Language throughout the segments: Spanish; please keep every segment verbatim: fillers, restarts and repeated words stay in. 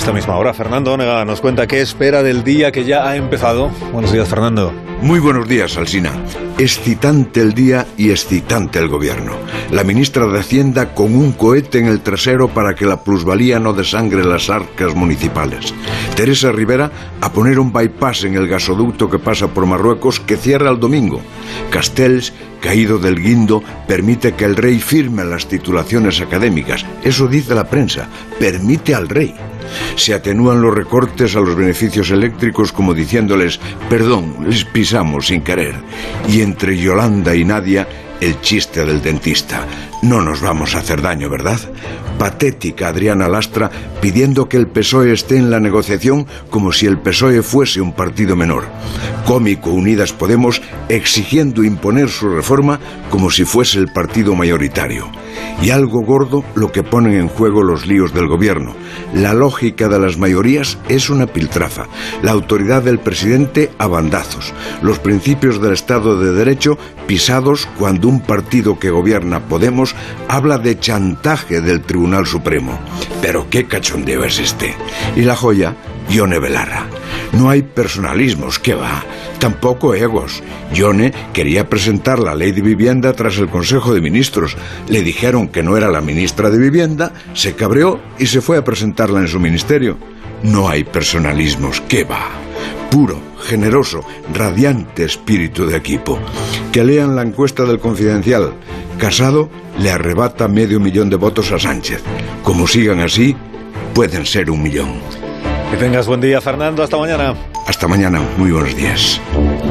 esta misma hora. Fernando Onega nos cuenta qué espera del día que ya ha empezado. Buenos días, Fernando. Muy buenos días, Alsina. Excitante el día y excitante el gobierno. La ministra de Hacienda con un cohete en el trasero para que la plusvalía no desangre las arcas municipales. Teresa Rivera a poner un bypass en el gasoducto que pasa por Marruecos que cierra el domingo. Castells, caído del guindo, permite que el rey firme las titulaciones académicas. Eso dice la prensa. Permite al rey. Se atenúan los recortes a los beneficios eléctricos como diciéndoles, perdón, les pisamos sin querer. Y entre Yolanda y Nadia, el chiste del dentista. No nos vamos a hacer daño, ¿verdad? Patética Adriana Lastra pidiendo que el P S O E esté en la negociación como si el P S O E fuese un partido menor. Cómico Unidas Podemos exigiendo imponer su reforma como si fuese el partido mayoritario. Y algo gordo lo que ponen en juego los líos del gobierno. La lógica de las mayorías es una piltrafa. La autoridad del presidente a bandazos. Los principios del Estado de Derecho pisados cuando un partido que gobierna Podemos habla de chantaje del Tribunal Supremo. Pero qué cachondeo es este. Y la joya, Ione Belarra. No hay personalismos, ¿qué va? Tampoco egos. Ione quería presentar la ley de vivienda tras el Consejo de Ministros. Le dijeron que no era la ministra de Vivienda, se cabreó y se fue a presentarla en su ministerio. No hay personalismos, ¿qué va? Puro, generoso, radiante espíritu de equipo. Que lean la encuesta del Confidencial. Casado le arrebata medio millón de votos a Sánchez. Como sigan así, pueden ser un millón. Que tengas buen día, Fernando. Hasta mañana. Hasta mañana. Muy buenos días.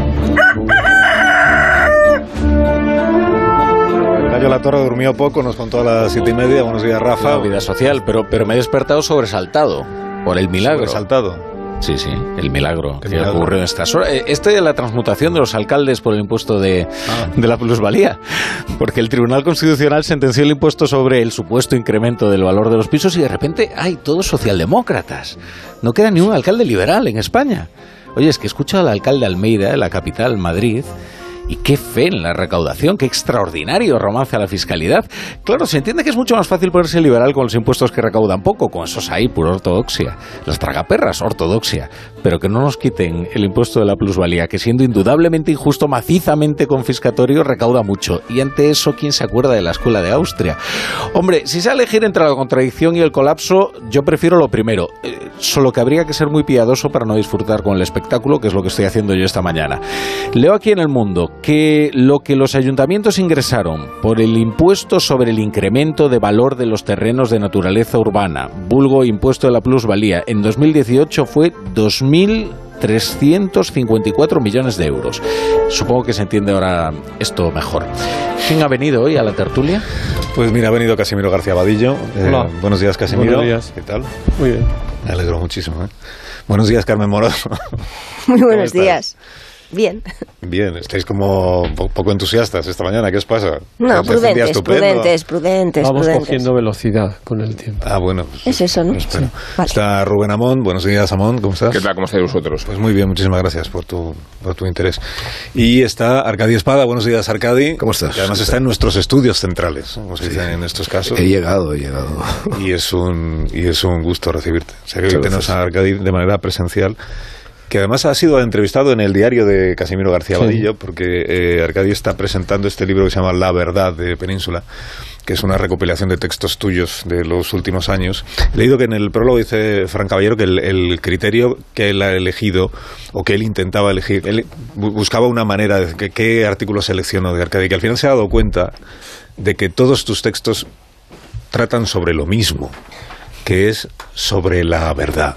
Gallo La Torre durmió poco, nos contó a las siete y media. Buenos días, Rafa. La vida social, pero, pero me he despertado sobresaltado por el milagro. Sobresaltado. Sí, sí, el milagro que milagro? ocurrió en estas horas. Este de la transmutación de los alcaldes por el impuesto de, ah. de la plusvalía. Porque el Tribunal Constitucional sentenció el impuesto sobre el supuesto incremento del valor de los pisos y de repente hay todos socialdemócratas. No queda ni un alcalde liberal en España. Oye, es que escucho al alcalde Almeida, de la capital, Madrid, y qué fe en la recaudación, qué extraordinario romance a la fiscalidad. Claro, se entiende que es mucho más fácil ponerse liberal con los impuestos que recaudan poco, con esos ahí, pura ortodoxia. Las tragaperras, ortodoxia. Pero que no nos quiten el impuesto de la plusvalía, que siendo indudablemente injusto, macizamente confiscatorio, recauda mucho. Y ante eso, ¿quién se acuerda de la escuela de Austria? Hombre, si se ha elegir entre la contradicción y el colapso, yo prefiero lo primero. Eh, solo que habría que ser muy piadoso para no disfrutar con el espectáculo, que es lo que estoy haciendo yo esta mañana. Leo aquí en El Mundo que lo que los ayuntamientos ingresaron por el impuesto sobre el incremento de valor de los terrenos de naturaleza urbana, vulgo impuesto de la plusvalía, en dos mil dieciocho fue dos mil trescientos cincuenta y cuatro millones de euros. Supongo que se entiende ahora esto mejor. ¿Quién ha venido hoy a la tertulia? Pues mira, ha venido Casimiro García Vadillo. Hola. Eh, buenos días, Casimiro. Buenos días. ¿Qué tal? Muy bien. Me alegro muchísimo. ¿eh? Buenos días, Carmen Moroso. Muy buenos días. Bien. Bien, estáis como un poco entusiastas esta mañana. ¿Qué os pasa? No, prudentes, prudentes, prudentes. Vamos prudentes. cogiendo velocidad con el tiempo. Ah, bueno. Pues, es eso, ¿no? Sí. Vale. Está Rubén Amón. Buenos días, Amón. ¿Cómo estás? ¿Qué tal? ¿Cómo estáis vosotros? Pues muy bien, muchísimas gracias por tu, por tu interés. Y está Arcadi Espada. Buenos días, Arcadi. ¿Cómo estás? Que además está en nuestros estudios centrales, como se dice en estos casos. He llegado, he llegado. Y es un, y es un gusto recibirte. O sea, que hoy tenemos a Arcadi de manera presencial, que además ha sido entrevistado en el diario de Casimiro García Vadillo, sí. porque eh, Arcadi está presentando este libro que se llama La Verdad de Península, que es una recopilación de textos tuyos de los últimos años. He leído que en el prólogo dice Fran Caballero que el, el criterio que él ha elegido, o que él intentaba elegir, él buscaba una manera de que, qué artículo seleccionó de Arcadi, que al final se ha dado cuenta de que todos tus textos tratan sobre lo mismo, que es sobre la verdad.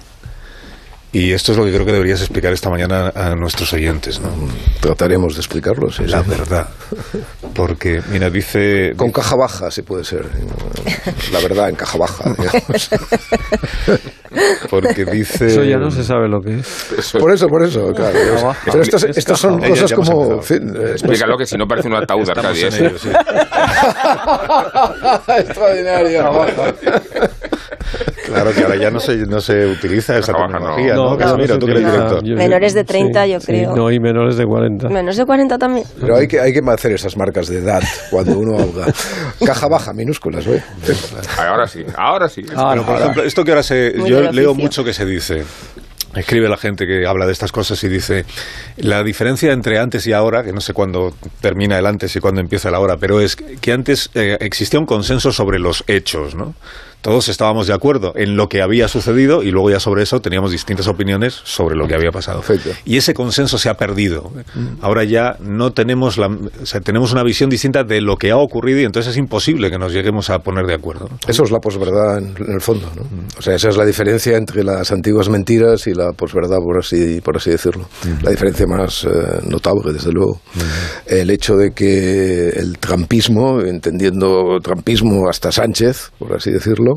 Y esto es lo que creo que deberías explicar esta mañana a nuestros oyentes, ¿no? Trataremos de explicarlo, sí. La sí. verdad. Porque, mira, dice... Con caja baja, si puede ser. La verdad en caja baja, digamos. Porque dice... Eso ya no se sabe lo que es. Por eso, por eso, claro. Pero estas, estas son baja. cosas ya, ya como... En fin, explícalo, que si no parece un ataúd, Arcadi. Ello, sí. Claro que ahora ya no se, no se utiliza esa terminología, ¿no? No, Casimiro, tú que eres director. Menores de treinta, sí, yo sí, creo. no, y menores de cuarenta. Menos de cuarenta también. Pero hay que, hay que hacer esas marcas de edad cuando uno habla. Caja baja, minúsculas, ¿eh? Ahora sí, ahora sí. Ah, no, por ejemplo, esto que ahora se... Muy Yo del leo oficio. mucho que se dice... Escribe la gente que habla de estas cosas y dice la diferencia entre antes y ahora, que no sé cuándo termina el antes y cuándo empieza el ahora, pero es que antes eh, existía un consenso sobre los hechos, ¿no? Todos estábamos de acuerdo en lo que había sucedido y luego ya sobre eso teníamos distintas opiniones sobre lo que había pasado. Perfecto. Y ese consenso se ha perdido. Ahora ya no tenemos la, o sea, tenemos una visión distinta de lo que ha ocurrido y entonces es imposible que nos lleguemos a poner de acuerdo, ¿no? Eso es la posverdad en, en el fondo, ¿no? O sea, esa es la diferencia entre las antiguas mentiras y la posverdad, por así, por así decirlo. Uh-huh. La diferencia más eh, notable, desde luego. Uh-huh. El hecho de que el trampismo, entendiendo trampismo hasta Sánchez, por así decirlo,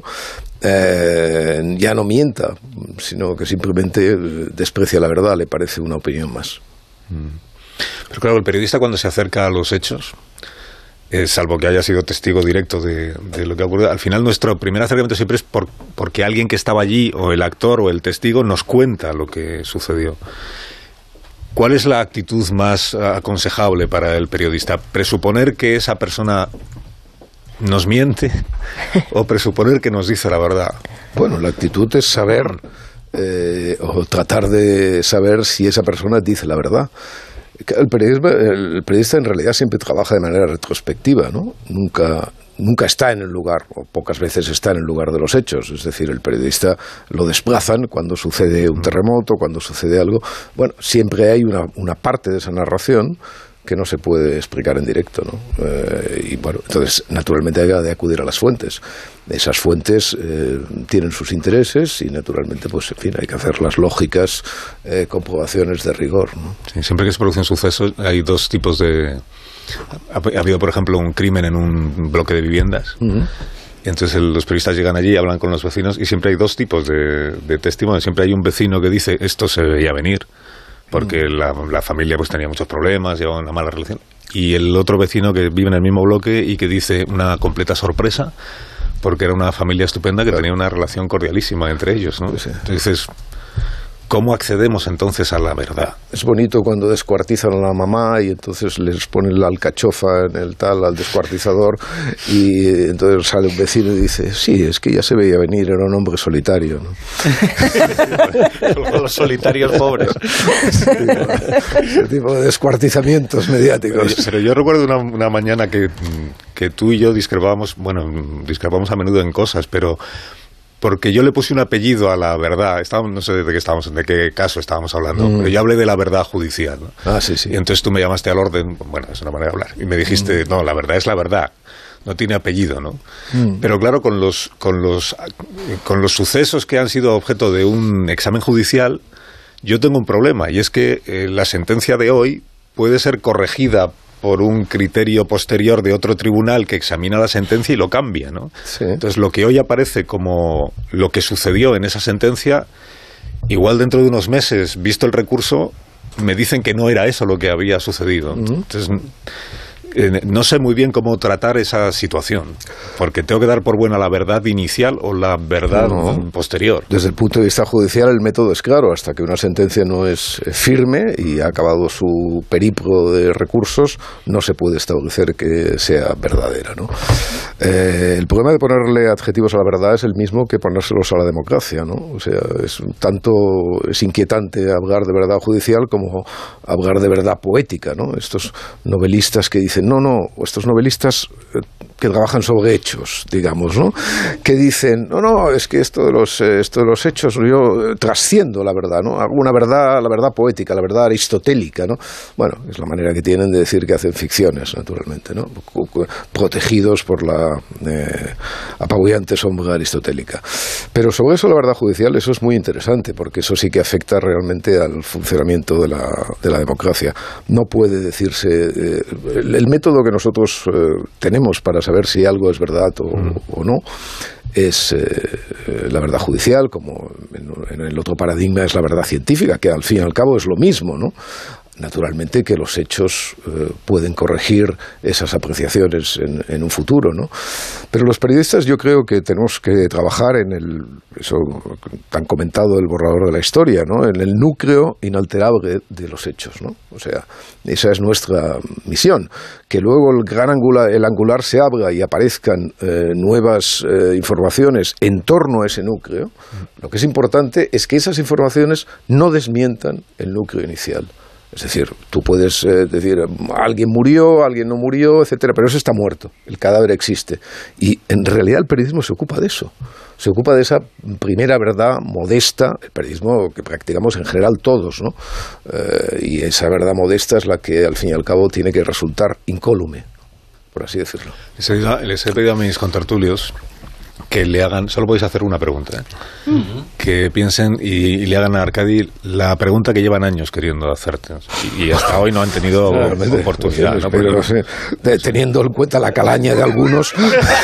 Eh, ya no mienta, sino que simplemente desprecia la verdad, le parece una opinión más. Pero claro, el periodista cuando se acerca a los hechos, eh, salvo que haya sido testigo directo de, de lo que ha ocurrido, al final nuestro primer acercamiento siempre es por, porque alguien que estaba allí, o el actor o el testigo, nos cuenta lo que sucedió. ¿Cuál es la actitud más aconsejable para el periodista? ¿Presuponer que esa persona nos miente o presuponer que nos dice la verdad? Bueno, la actitud es saber eh, o tratar de saber si esa persona dice la verdad. El periodismo, el periodista en realidad siempre trabaja de manera retrospectiva, ¿no? Nunca, nunca está en el lugar, o pocas veces está en el lugar de los hechos. Es decir, el periodista lo desplazan cuando sucede un terremoto, cuando sucede algo. Bueno, siempre hay una, una parte de esa narración que no se puede explicar en directo, ¿no? Eh, y bueno, entonces naturalmente hay que acudir a las fuentes. Esas fuentes eh, tienen sus intereses y naturalmente, pues en fin, hay que hacer las lógicas eh, comprobaciones de rigor, ¿no? Sí, siempre que se produce un suceso hay dos tipos de... Ha, ha habido, por ejemplo, un crimen en un bloque de viviendas. Uh-huh. Y entonces el, los periodistas llegan allí, hablan con los vecinos y siempre hay dos tipos de, de testimonios. Siempre hay un vecino que dice esto se veía venir, porque la, la familia pues tenía muchos problemas, llevaba una mala relación. Y el otro vecino que vive en el mismo bloque y que dice una completa sorpresa, porque era una familia estupenda que claro. tenía una relación cordialísima entre ellos, ¿no? Sí. Entonces, ¿cómo accedemos entonces a la verdad? Es bonito cuando descuartizan a la mamá y entonces les ponen la alcachofa en el tal al descuartizador y entonces sale un vecino y dice, sí, es que ya se veía venir, era un hombre solitario, ¿no? Los solitarios pobres. Ese tipo de descuartizamientos mediáticos. Pero, pero yo recuerdo una, una mañana que, que tú y yo discrepábamos, bueno, discrepábamos a menudo en cosas, pero... porque yo le puse un apellido a la verdad. Estábamos, no sé de qué estábamos, de qué caso estábamos hablando, mm. pero yo hablé de la verdad judicial, ¿no? Ah, sí, sí. Y entonces tú me llamaste al orden, bueno, es una manera de hablar, y me dijiste, mm. no, la verdad es la verdad, no tiene apellido, ¿no? Mm. Pero claro, con los, con los, con los sucesos que han sido objeto de un examen judicial, yo tengo un problema, y es que eh, la sentencia de hoy puede ser corregida por un criterio posterior de otro tribunal que examina la sentencia y lo cambia, ¿no? Sí. Entonces, lo que hoy aparece como lo que sucedió en esa sentencia, igual dentro de unos meses, visto el recurso, me dicen que no era eso lo que había sucedido. Uh-huh. Entonces, eh, no sé muy bien cómo tratar esa situación, porque tengo que dar por buena la verdad inicial o la verdad no. posterior. Desde el punto de vista judicial el método es claro, hasta que una sentencia no es firme y ha acabado su periplo de recursos, no se puede establecer que sea verdadera, ¿no? Eh, el problema de ponerle adjetivos a la verdad es el mismo que ponérselos a la democracia, ¿no? O sea, es tanto es inquietante hablar de verdad judicial como hablar de verdad poética, ¿no? Estos novelistas que dicen no, no, estos novelistas que trabajan sobre hechos, digamos, ¿no? Que dicen, no, no, es que esto de los, esto de los hechos, yo trasciendo la verdad, ¿no? Hago una verdad, la verdad poética, la verdad aristotélica, ¿no? Bueno, es la manera que tienen de decir que hacen ficciones, naturalmente, ¿no? Protegidos por la eh, apabullante sombra aristotélica. Pero sobre eso, la verdad judicial, eso es muy interesante, porque eso sí que afecta realmente al funcionamiento de la, de la democracia. No puede decirse... Eh, el, el método que nosotros eh, tenemos para saber si algo es verdad o, mm. o no es eh, la verdad judicial, como en, en el otro paradigma es la verdad científica, que al fin y al cabo es lo mismo, ¿no? naturalmente que los hechos eh, pueden corregir esas apreciaciones en, en un futuro, ¿no? Pero los periodistas yo creo que tenemos que trabajar en el, eso tan comentado, el borrador de la historia, ¿no? En el núcleo inalterable de los hechos, ¿no? O sea, esa es nuestra misión. Que luego el gran angular, el angular se abra y aparezcan eh, nuevas eh, informaciones en torno a ese núcleo, lo que es importante es que esas informaciones no desmientan el núcleo inicial. Es decir, tú puedes eh, decir, alguien murió, alguien no murió, etcétera, pero eso está muerto, el cadáver existe. Y en realidad el periodismo se ocupa de eso, se ocupa de esa primera verdad modesta, el periodismo que practicamos en general todos, ¿no? Eh, y esa verdad modesta es la que al fin y al cabo tiene que resultar incólume, por así decirlo. Les he pedido, les he pedido a mis contertulios que le hagan, solo podéis hacer una pregunta, ¿eh? Uh-huh. Que piensen y, y le hagan a Arcadi la pregunta que llevan años queriendo hacerte. Y, y hasta hoy no han tenido claro, oportunidad. ¿No? Pero, no sé, de, teniendo en cuenta la calaña de algunos,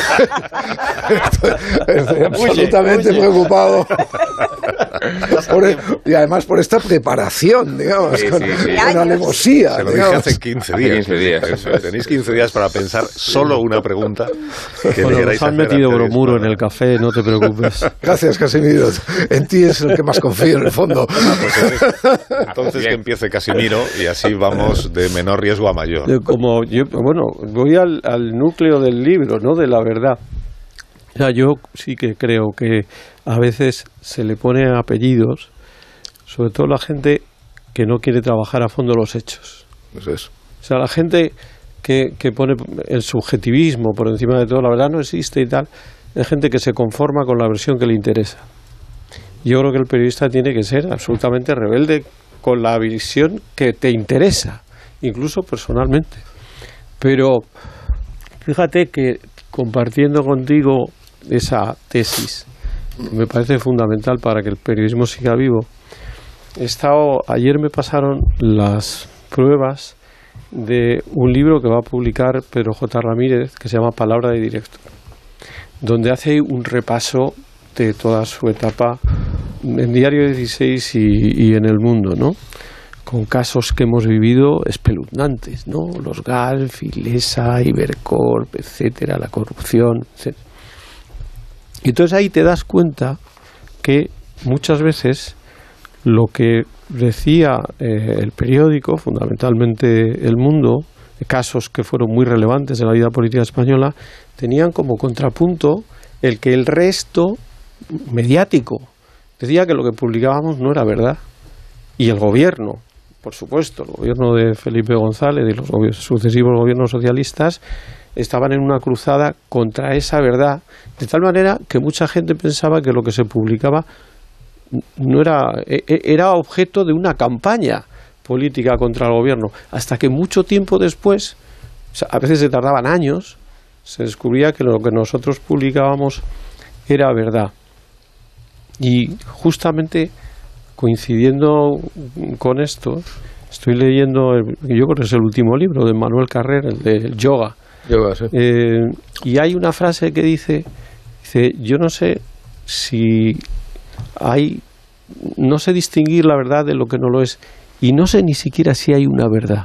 estoy, estoy absolutamente oye, oye. preocupado. Por el, y además por esta preparación, digamos, sí, con, sí, sí. con alevosía. Se lo digamos. dije hace quince días. quince días eso, tenéis quince días para pensar solo una pregunta que bueno, le queráis nos han hacer metido bromuro en el café, no te preocupes. Gracias, Casimiro. En ti es el que más confío en el fondo. Entonces, entonces que empiece Casimiro y así vamos de menor riesgo a mayor. Como yo, bueno, voy al, al núcleo del libro, ¿no? De la verdad. O sea, yo sí que creo que a veces se le pone apellidos, sobre todo la gente que no quiere trabajar a fondo los hechos. Eso es. O sea, la gente que, que pone el subjetivismo por encima de todo, la verdad no existe y tal, es gente que se conforma con la versión que le interesa. Yo creo que el periodista tiene que ser absolutamente rebelde con la visión que te interesa, incluso personalmente. Pero fíjate que compartiendo contigo esa tesis, me parece fundamental para que el periodismo siga vivo. He estado, ayer me pasaron las pruebas de un libro que va a publicar Pedro J. Ramírez, que se llama Palabra de Directo, donde hace un repaso de toda su etapa en Diario dieciséis y, y en El Mundo, ¿no? Con casos que hemos vivido espeluznantes, ¿no? Los Galf, Ilesa, Ibercorp, etcétera, la corrupción, etcétera. Y entonces ahí te das cuenta que muchas veces lo que decía eh, el periódico, fundamentalmente El Mundo, casos que fueron muy relevantes en la vida política española, tenían como contrapunto el que el resto mediático decía que lo que publicábamos no era verdad. Y el gobierno, por supuesto, el gobierno de Felipe González y los gobiernos, sucesivos gobiernos socialistas estaban en una cruzada contra esa verdad, de tal manera que mucha gente pensaba que lo que se publicaba no era, era objeto de una campaña política contra el gobierno, hasta que mucho tiempo después, o sea, a veces se tardaban años, se descubría que lo que nosotros publicábamos era verdad. Y justamente coincidiendo con esto, estoy leyendo, el, yo creo que es el último libro de Manuel Carrer, el del yoga. yoga sí. eh, y hay una frase que dice, dice, yo no sé si hay, no sé distinguir la verdad de lo que no lo es, y no sé ni siquiera si hay una verdad.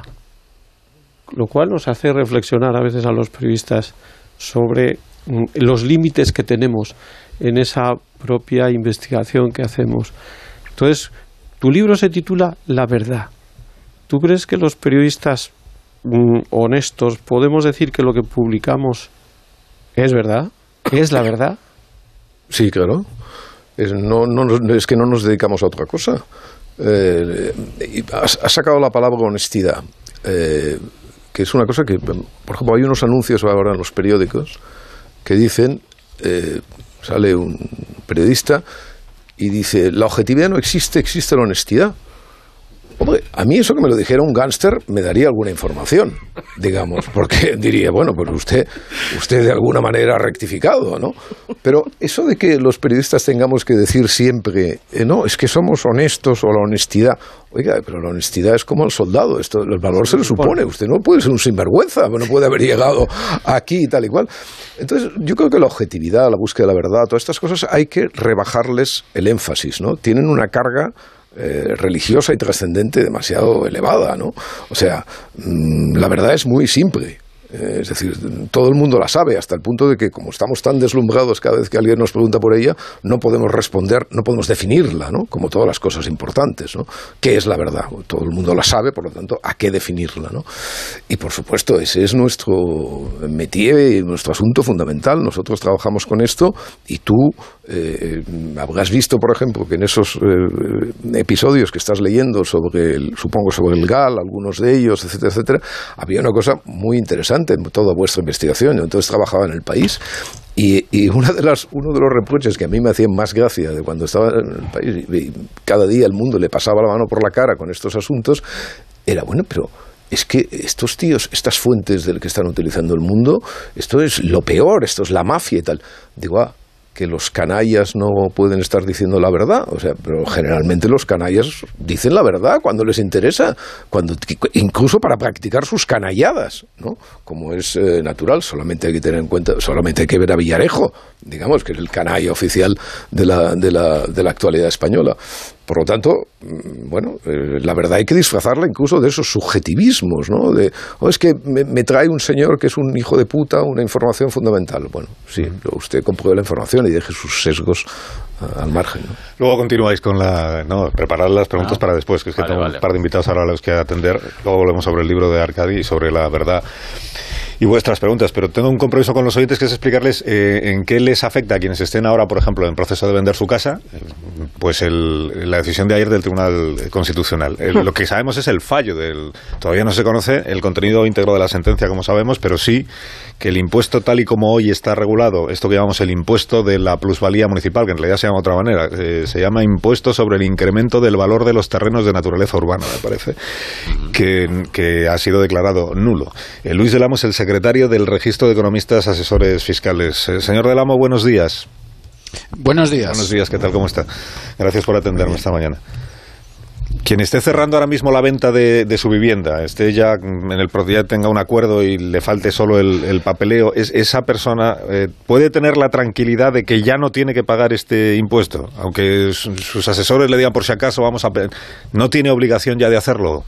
Lo cual nos hace reflexionar a veces a los periodistas sobre mm, los límites que tenemos en esa propia investigación que hacemos. Entonces, tu libro se titula La verdad. ¿Tú crees que los periodistas mm, honestos podemos decir que lo que publicamos es verdad? ¿Que es la verdad? Sí, claro. Es, no, no, es que no nos dedicamos a otra cosa. Eh, has, has sacado la palabra honestidad, eh, que es una cosa que, por ejemplo, hay unos anuncios ahora en los periódicos que dicen, eh, sale un periodista y dice, la objetividad no existe, existe la honestidad. Hombre, a mí eso que me lo dijera un gángster me daría alguna información, digamos, porque diría, bueno, pues usted, usted de alguna manera ha rectificado, ¿no? Pero eso de que los periodistas tengamos que decir siempre, eh, no, es que somos honestos o la honestidad, oiga, pero la honestidad es como el soldado, esto, el valor se le supone, usted no puede ser un sinvergüenza, no puede haber llegado aquí y tal y cual. Entonces, yo creo que la objetividad, la búsqueda de la verdad, todas estas cosas hay que rebajarles el énfasis, ¿no? Tienen una carga eh, religiosa y trascendente demasiado elevada, ¿no? O sea, mmm, la verdad es muy simple. Es decir, todo el mundo la sabe, hasta el punto de que, como estamos tan deslumbrados cada vez que alguien nos pregunta por ella, no podemos responder, no podemos definirla, ¿no? Como todas las cosas importantes, ¿no? ¿Qué es la verdad? Todo el mundo la sabe, por lo tanto, ¿a qué definirla, ¿no? Y, por supuesto, ese es nuestro métier y nuestro asunto fundamental. Nosotros trabajamos con esto y tú eh, habrás visto, por ejemplo, que en esos eh, episodios que estás leyendo sobre, el, supongo, sobre el G A L, algunos de ellos, etcétera, etcétera, había una cosa muy interesante en toda vuestra investigación. Yo entonces trabajaba en el país y, y una de las, uno de los reproches que a mí me hacían más gracia de cuando estaba en el país y, y cada día el mundo le pasaba la mano por la cara con estos asuntos era, bueno, pero es que estos tíos, estas fuentes del que están utilizando el mundo, esto es lo peor, esto es la mafia y tal. Digo, ah, que los canallas no pueden estar diciendo la verdad, o sea, pero generalmente los canallas dicen la verdad cuando les interesa, cuando incluso para practicar sus canalladas, ¿no? Como es eh, natural. Solamente hay que tener en cuenta, solamente hay que ver a Villarejo, digamos, que es el canalla oficial de la, de la, de la actualidad española. Por lo tanto, bueno, eh, la verdad hay que disfrazarla incluso de esos subjetivismos, ¿no? De, oh, es que me, me trae un señor que es un hijo de puta una información fundamental. Bueno, sí, usted compruebe la información y deje sus sesgos uh, al margen, ¿no? Luego continuáis con la... No, preparar las preguntas ah, para después, que es que vale, tengo vale. un par de invitados ahora a los que atender. Luego volvemos sobre el libro de Arcadi y sobre la verdad y vuestras preguntas, pero tengo un compromiso con los oyentes que es explicarles eh, en qué les afecta a quienes estén ahora, por ejemplo, en proceso de vender su casa, pues el, la decisión de ayer del Tribunal Constitucional. El, lo que sabemos es el fallo del... Todavía no se conoce el contenido íntegro de la sentencia, como sabemos, pero sí que el impuesto tal y como hoy está regulado, esto que llamamos el impuesto de la plusvalía municipal, que en realidad se llama de otra manera, eh, se llama impuesto sobre el incremento del valor de los terrenos de naturaleza urbana, me parece, que, que ha sido declarado nulo. Eh, Luis del Amo es el secretario del Registro de Economistas Asesores Fiscales. Eh, señor del Amo, buenos días. Buenos días. Buenos días, ¿qué tal? ¿Cómo está? Gracias por atenderme esta mañana. Quien esté cerrando ahora mismo la venta de, de su vivienda, esté ya en el ya tenga un acuerdo y le falte solo el, el papeleo, es, esa persona eh, puede tener la tranquilidad de que ya no tiene que pagar este impuesto, aunque su, sus asesores le digan por si acaso vamos a no tiene obligación ya de hacerlo.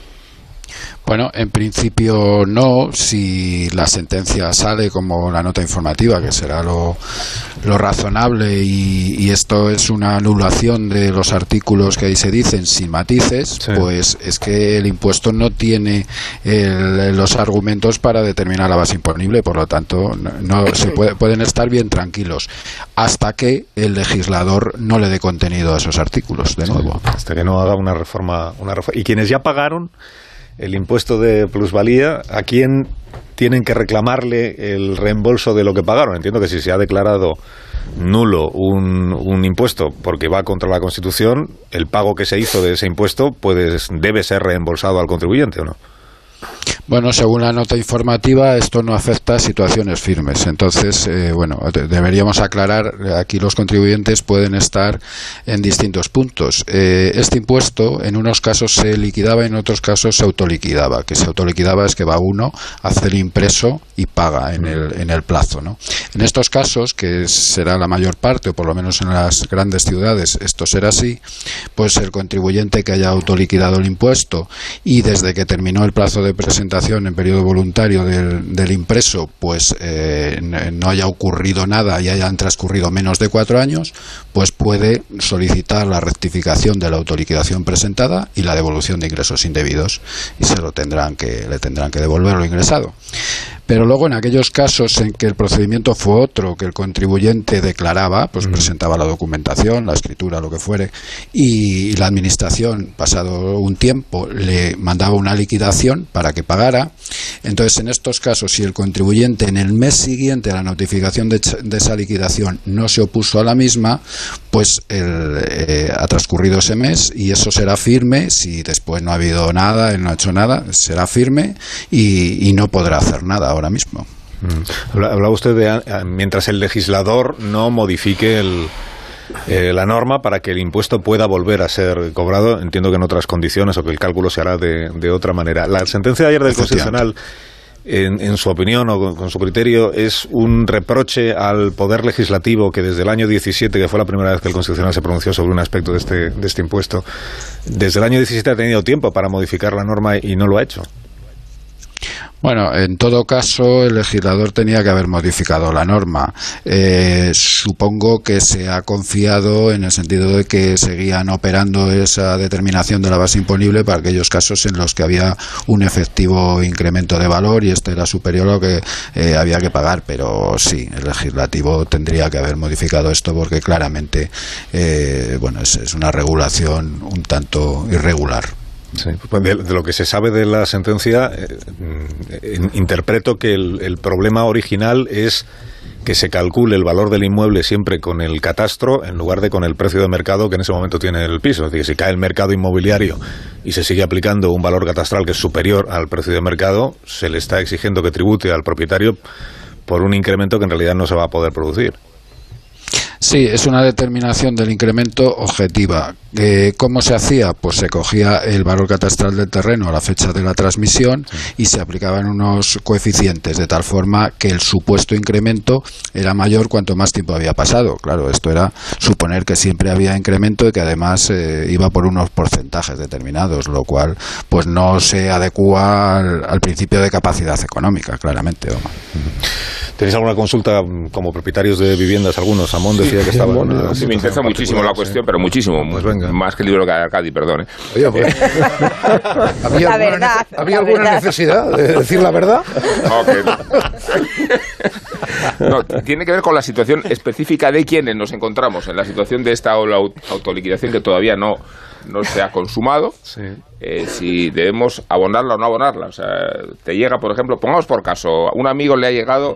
Bueno, en principio no, si la sentencia sale como la nota informativa, que será lo, lo razonable, y, y esto es una anulación de los artículos que ahí se dicen sin matices, sí. Pues es que el impuesto no tiene el, los argumentos para determinar la base imponible, por lo tanto no, no se puede, pueden estar bien tranquilos hasta que el legislador no le dé contenido a esos artículos de nuevo. Sí, hasta que no haga una reforma, una reforma. Y quienes ya pagaron el impuesto de plusvalía, ¿a quién tienen que reclamarle el reembolso de lo que pagaron? Entiendo que si se ha declarado nulo un, un impuesto porque va contra la Constitución, el pago que se hizo de ese impuesto puede, debe ser reembolsado al contribuyente, ¿o no? Bueno, según la nota informativa, esto no afecta a situaciones firmes. Entonces, eh, bueno, deberíamos aclarar, aquí los contribuyentes pueden estar en distintos puntos. Eh, este impuesto, en unos casos se liquidaba, en otros casos se autoliquidaba. Que se autoliquidaba es que va uno, hace el impreso y paga en el, en el plazo, ¿no? En estos casos, que será la mayor parte, o por lo menos en las grandes ciudades, esto será así, pues el contribuyente que haya autoliquidado el impuesto y desde que terminó el plazo de presentación en periodo voluntario del, del impreso, pues eh, no haya ocurrido nada y hayan transcurrido menos de cuatro años, pues puede solicitar la rectificación de la autoliquidación presentada y la devolución de ingresos indebidos, y se lo tendrán que, le tendrán que devolver lo ingresado. Pero luego, en aquellos casos en que el procedimiento fue otro, que el contribuyente declaraba, pues mm. presentaba la documentación, la escritura, lo que fuere, y la administración, pasado un tiempo, le mandaba una liquidación para que pagara. Entonces, en estos casos, si el contribuyente en el mes siguiente a la notificación de, de esa liquidación no se opuso a la misma, pues el, eh, ha transcurrido ese mes y eso será firme. Si después no ha habido nada, él no ha hecho nada, será firme y, y no podrá hacer nada ahora mismo. Hablaba usted de mientras el legislador no modifique el, eh, la norma para que el impuesto pueda volver a ser cobrado, entiendo que en otras condiciones o que el cálculo se hará de, de otra manera. La sentencia de ayer del Constitucional en, en su opinión o con, con su criterio, es un reproche al Poder Legislativo que desde el año diecisiete, que fue la primera vez que el Constitucional se pronunció sobre un aspecto de este, de este impuesto, desde el año diecisiete ha tenido tiempo para modificar la norma y no lo ha hecho? Bueno, en todo caso, el legislador tenía que haber modificado la norma. Eh, supongo que se ha confiado en el sentido de que seguían operando esa determinación de la base imponible para aquellos casos en los que había un efectivo incremento de valor y este era superior a lo que eh, había que pagar. Pero sí, el legislativo tendría que haber modificado esto porque claramente, eh, bueno, es, es una regulación un tanto irregular. Sí, pues de, de lo que se sabe de la sentencia, eh, eh, interpreto que el, el problema original es que se calcule el valor del inmueble siempre con el catastro en lugar de con el precio de mercado que en ese momento tiene el piso. Es decir, si cae el mercado inmobiliario y se sigue aplicando un valor catastral que es superior al precio de mercado, se le está exigiendo que tribute al propietario por un incremento que en realidad no se va a poder producir. Sí, es una determinación del incremento objetiva. Eh, ¿Cómo se hacía? Pues se cogía el valor catastral del terreno a la fecha de la transmisión y se aplicaban unos coeficientes de tal forma que el supuesto incremento era mayor cuanto más tiempo había pasado. Claro, esto era suponer que siempre había incremento y que además eh, iba por unos porcentajes determinados, lo cual pues no se adecua al, al principio de capacidad económica, claramente. ¿Tenéis alguna consulta como propietarios de viviendas? Algunos, Amón decía que estaba... Bueno, sí, me interesa muchísimo la cuestión, pero muchísimo. Pues venga. Más que el libro que Arcadi, perdón. ¿eh? Oye, pues, ¿había la alguna, verdad, ¿había la alguna verdad. necesidad de decir la verdad? No, que no. No, tiene que ver con la situación específica de quienes nos encontramos en la situación de esta autoliquidación que todavía no, no se ha consumado. Sí. Eh, si debemos abonarla o no abonarla. O sea, te llega, por ejemplo, pongamos por caso, a un amigo le ha llegado...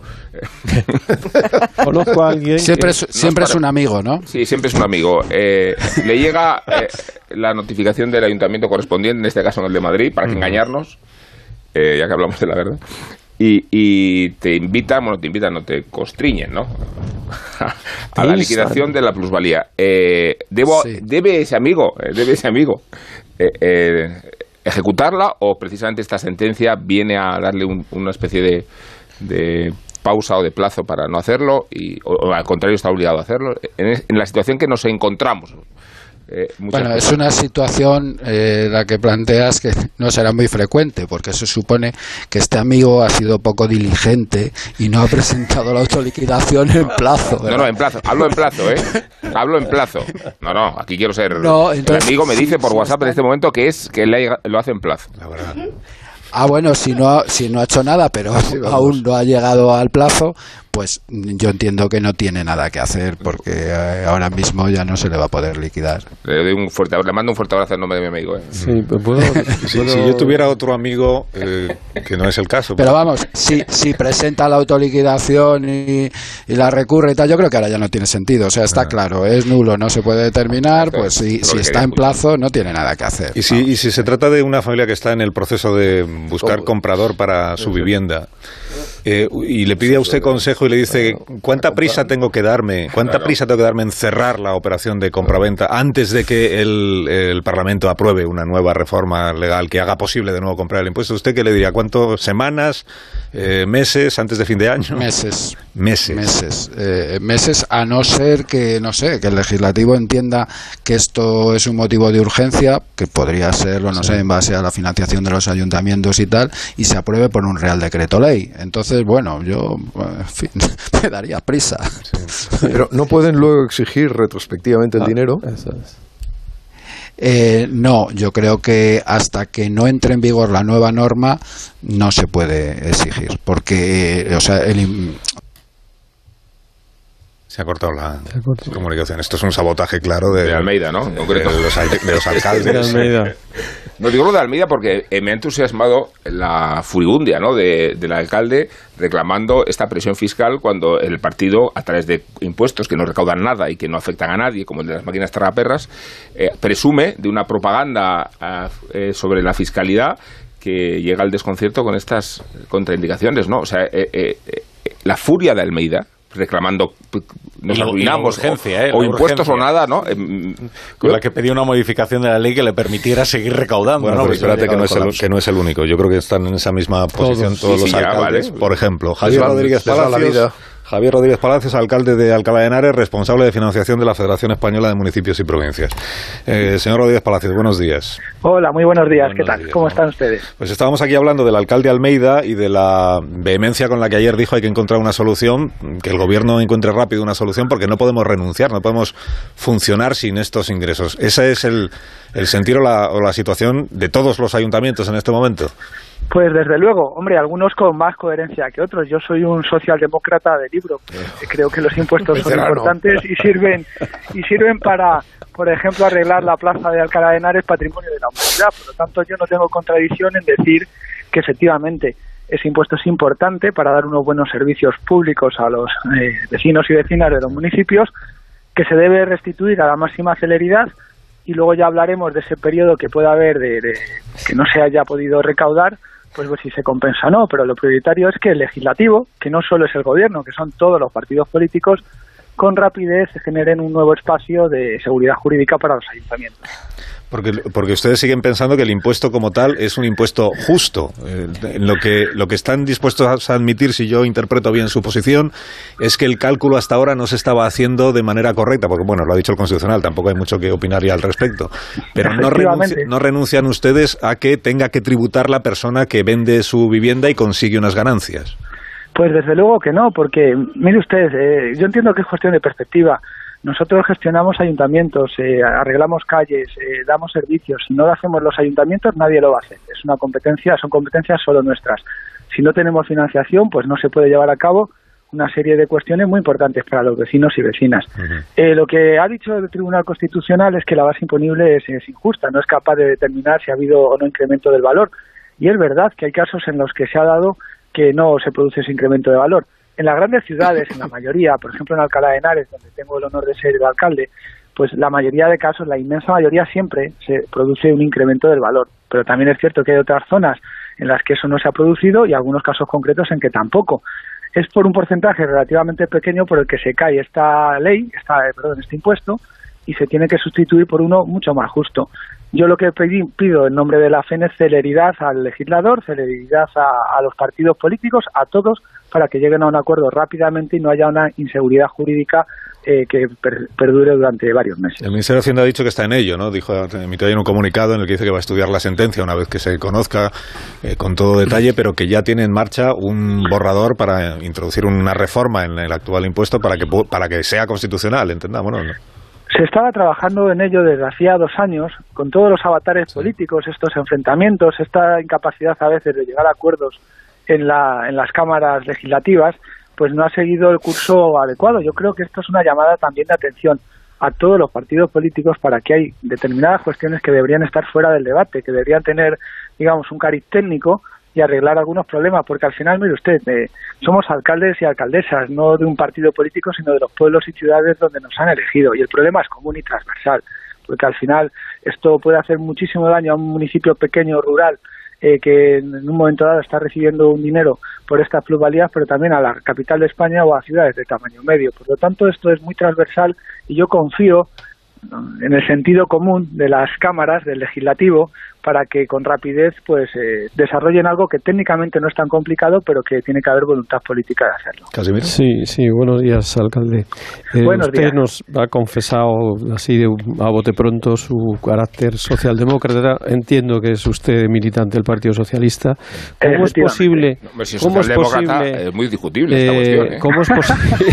Conozco a alguien... Siempre, es, siempre es un amigo, ¿no? Sí, siempre es un amigo. Eh, le llega eh, la notificación del ayuntamiento correspondiente, en este caso en el de Madrid, para que engañarnos, eh, ya que hablamos de la verdad, y, y te invitan, bueno, te invitan, no te constriñen, ¿no? a la liquidación de la plusvalía. Eh, debo, sí. ¿Debe ese amigo, debe ese amigo eh, eh, ejecutarla o precisamente esta sentencia viene a darle un, una especie de, de pausa o de plazo para no hacerlo y, o, o al contrario está obligado a hacerlo en, en la situación que nos encontramos? Eh, bueno, personas. Es una situación eh, la que planteas que no será muy frecuente porque eso supone que este amigo ha sido poco diligente y no ha presentado la autoliquidación en plazo, ¿verdad? No, no, en plazo, hablo en plazo, ¿eh? Hablo en plazo. No, no, aquí quiero ser... No, entonces, el amigo me dice por sí, WhatsApp en este momento que es que le, lo hace en plazo. La verdad. Ah, bueno, si no, si no ha hecho nada, pero sí, aún no ha llegado al plazo, pues yo entiendo que no tiene nada que hacer porque eh, ahora mismo ya no se le va a poder liquidar. Le doy un fuerte, le mando un fuerte abrazo en nombre de mi amigo. ¿eh? Sí, pues puedo, si, puedo... si yo tuviera otro amigo, eh, que no es el caso. Pero vamos, si, si presenta la autoliquidación y, y la recurre y tal, yo creo que ahora ya no tiene sentido. O sea, está ah. claro, es nulo, no se puede determinar, pues si, si está en plazo no tiene nada que hacer. Y si, y si se trata de una familia que está en el proceso de buscar comprador para su vivienda, Eh, y le pide a usted consejo y le dice ¿cuánta prisa tengo que darme? ¿Cuánta prisa tengo que darme en cerrar la operación de compraventa antes de que el, el Parlamento apruebe una nueva reforma legal que haga posible de nuevo comprar el impuesto? ¿Usted qué le diría? ¿Cuánto? ¿Semanas? Eh, ¿Meses? ¿Antes de fin de año? Meses. Meses. Meses. Eh, meses, a no ser que, no sé, que el legislativo entienda que esto es un motivo de urgencia, que podría serlo, no sí. sé, en base a la financiación de los ayuntamientos y tal, y se apruebe por un Real Decreto Ley. Entonces, bueno, yo, en fin, me daría prisa. Sí. Pero ¿no pueden luego exigir retrospectivamente el ah, dinero? Eso es. Eh, no, yo creo que hasta que no entre en vigor la nueva norma no se puede exigir, porque, eh, o sea, el... Se ha cortado la cortado. comunicación. Esto es un sabotaje claro de, de Almeida, ¿no? En concreto. De, los, de los alcaldes. De Almeida. No digo lo de Almeida porque eh, me ha entusiasmado la furibundia, ¿no? de, del alcalde reclamando esta presión fiscal cuando el partido, a través de impuestos que no recaudan nada y que no afectan a nadie, como el de las máquinas tragaperras, eh, presume de una propaganda eh, sobre la fiscalidad que llega al desconcierto con estas contraindicaciones, ¿no? O sea, eh, eh, la furia de Almeida reclamando, nos y lo, arruinamos, y la urgencia, ¿eh? o, o la impuestos urgencia. o nada, ¿no? Con la que pedía una modificación de la ley que le permitiera seguir recaudando. Bueno, ¿no? pero Pues espérate que no, es el, colapso. que no es el único. Yo creo que están en esa misma posición todos, todos sí, los sí, alcaldes. Ya, vale. Por ejemplo, Javier Les va- Rodríguez les va la vida. Palacios. Javier Rodríguez Palacios, alcalde de Alcalá de Henares, responsable de financiación de la Federación Española de Municipios y Provincias. Eh, señor Rodríguez Palacios, buenos días. Hola, muy buenos días. Buenos ¿Qué tal? días, ¿Cómo ¿no? están ustedes? Pues estábamos aquí hablando del alcalde Almeida y de la vehemencia con la que ayer dijo hay que encontrar una solución, que el gobierno encuentre rápido una solución, porque no podemos renunciar, no podemos funcionar sin estos ingresos. Ese es el, el sentir o la, o la situación de todos los ayuntamientos en este momento. Pues desde luego, hombre, algunos con más coherencia que otros. Yo soy un socialdemócrata de libro. Creo que los impuestos son Veterano. importantes y sirven y sirven para, por ejemplo, arreglar la plaza de Alcalá de Henares, patrimonio de la humanidad. Por lo tanto, yo no tengo contradicción en decir que efectivamente ese impuesto es importante para dar unos buenos servicios públicos a los eh, vecinos y vecinas de los municipios, que se debe restituir a la máxima celeridad. Y luego ya hablaremos de ese periodo que pueda haber de, de que no se haya podido recaudar, pues, pues si se compensa o no, pero lo prioritario es que el legislativo, que no solo es el gobierno, que son todos los partidos políticos, con rapidez generen un nuevo espacio de seguridad jurídica para los ayuntamientos. Porque, porque ustedes siguen pensando que el impuesto como tal es un impuesto justo. Eh, lo que, lo que están dispuestos a admitir, si yo interpreto bien su posición, es que el cálculo hasta ahora no se estaba haciendo de manera correcta, porque bueno, lo ha dicho el Constitucional, tampoco hay mucho que opinar ya al respecto. Pero no, renunci no renuncian ustedes a que tenga que tributar la persona que vende su vivienda y consigue unas ganancias. Pues desde luego que no, porque mire usted, eh, yo entiendo que es cuestión de perspectiva. Nosotros gestionamos ayuntamientos, eh, arreglamos calles, eh, damos servicios. Si no lo hacemos los ayuntamientos, nadie lo va a hacer. Es una competencia, son competencias solo nuestras. Si no tenemos financiación, pues no se puede llevar a cabo una serie de cuestiones muy importantes para los vecinos y vecinas. Uh-huh. eh, lo que ha dicho el Tribunal Constitucional es que la base imponible es, es injusta, no es capaz de determinar si ha habido o no incremento del valor. Y es verdad que hay casos en los que se ha dado que no se produce ese incremento de valor. En las grandes ciudades, en la mayoría, por ejemplo en Alcalá de Henares, donde tengo el honor de ser el alcalde, pues la mayoría de casos, la inmensa mayoría siempre se produce un incremento del valor. Pero también es cierto que hay otras zonas en las que eso no se ha producido y algunos casos concretos en que tampoco. Es por un porcentaje relativamente pequeño por el que se cae esta ley, esta, perdón, este impuesto, y se tiene que sustituir por uno mucho más justo. Yo lo que pido en nombre de la F E N es celeridad al legislador, celeridad a, a los partidos políticos, a todos, para que lleguen a un acuerdo rápidamente y no haya una inseguridad jurídica eh, que per, perdure durante varios meses. El Ministerio de Hacienda ha dicho que está en ello, ¿no? Dijo, emitió ayer un comunicado en el que dice que va a estudiar la sentencia una vez que se conozca eh, con todo detalle, pero que ya tiene en marcha un borrador para introducir una reforma en el actual impuesto para que, para que sea constitucional, entendamos, ¿no? Se estaba trabajando en ello desde hacía dos años, con todos los avatares sí. políticos, estos enfrentamientos, esta incapacidad a veces de llegar a acuerdos en, la, en las cámaras legislativas, pues no ha seguido el curso adecuado. Yo creo que esto es una llamada también de atención a todos los partidos políticos para que hay determinadas cuestiones que deberían estar fuera del debate, que deberían tener, digamos, un cariz técnico y arreglar algunos problemas, porque al final, mire usted, eh, somos alcaldes y alcaldesas, no de un partido político, sino de los pueblos y ciudades donde nos han elegido, y el problema es común y transversal, porque al final esto puede hacer muchísimo daño a un municipio pequeño, rural, eh, que en un momento dado está recibiendo un dinero por estas plusvalías, pero también a la capital de España o a ciudades de tamaño medio. Por lo tanto, esto es muy transversal y yo confío en el sentido común de las cámaras, del legislativo, para que con rapidez pues eh, desarrollen algo que técnicamente no es tan complicado, pero que tiene que haber voluntad política de hacerlo. ¿Casimiro? Sí, sí, buenos días, alcalde. Eh, buenos usted días. nos ha confesado así de a bote pronto su carácter socialdemócrata. Entiendo que es usted militante del Partido Socialista. ¿Cómo es posible? No, si ¿Cómo es posible? Es muy discutible eh, esta cuestión. ¿eh? ¿Cómo es posible?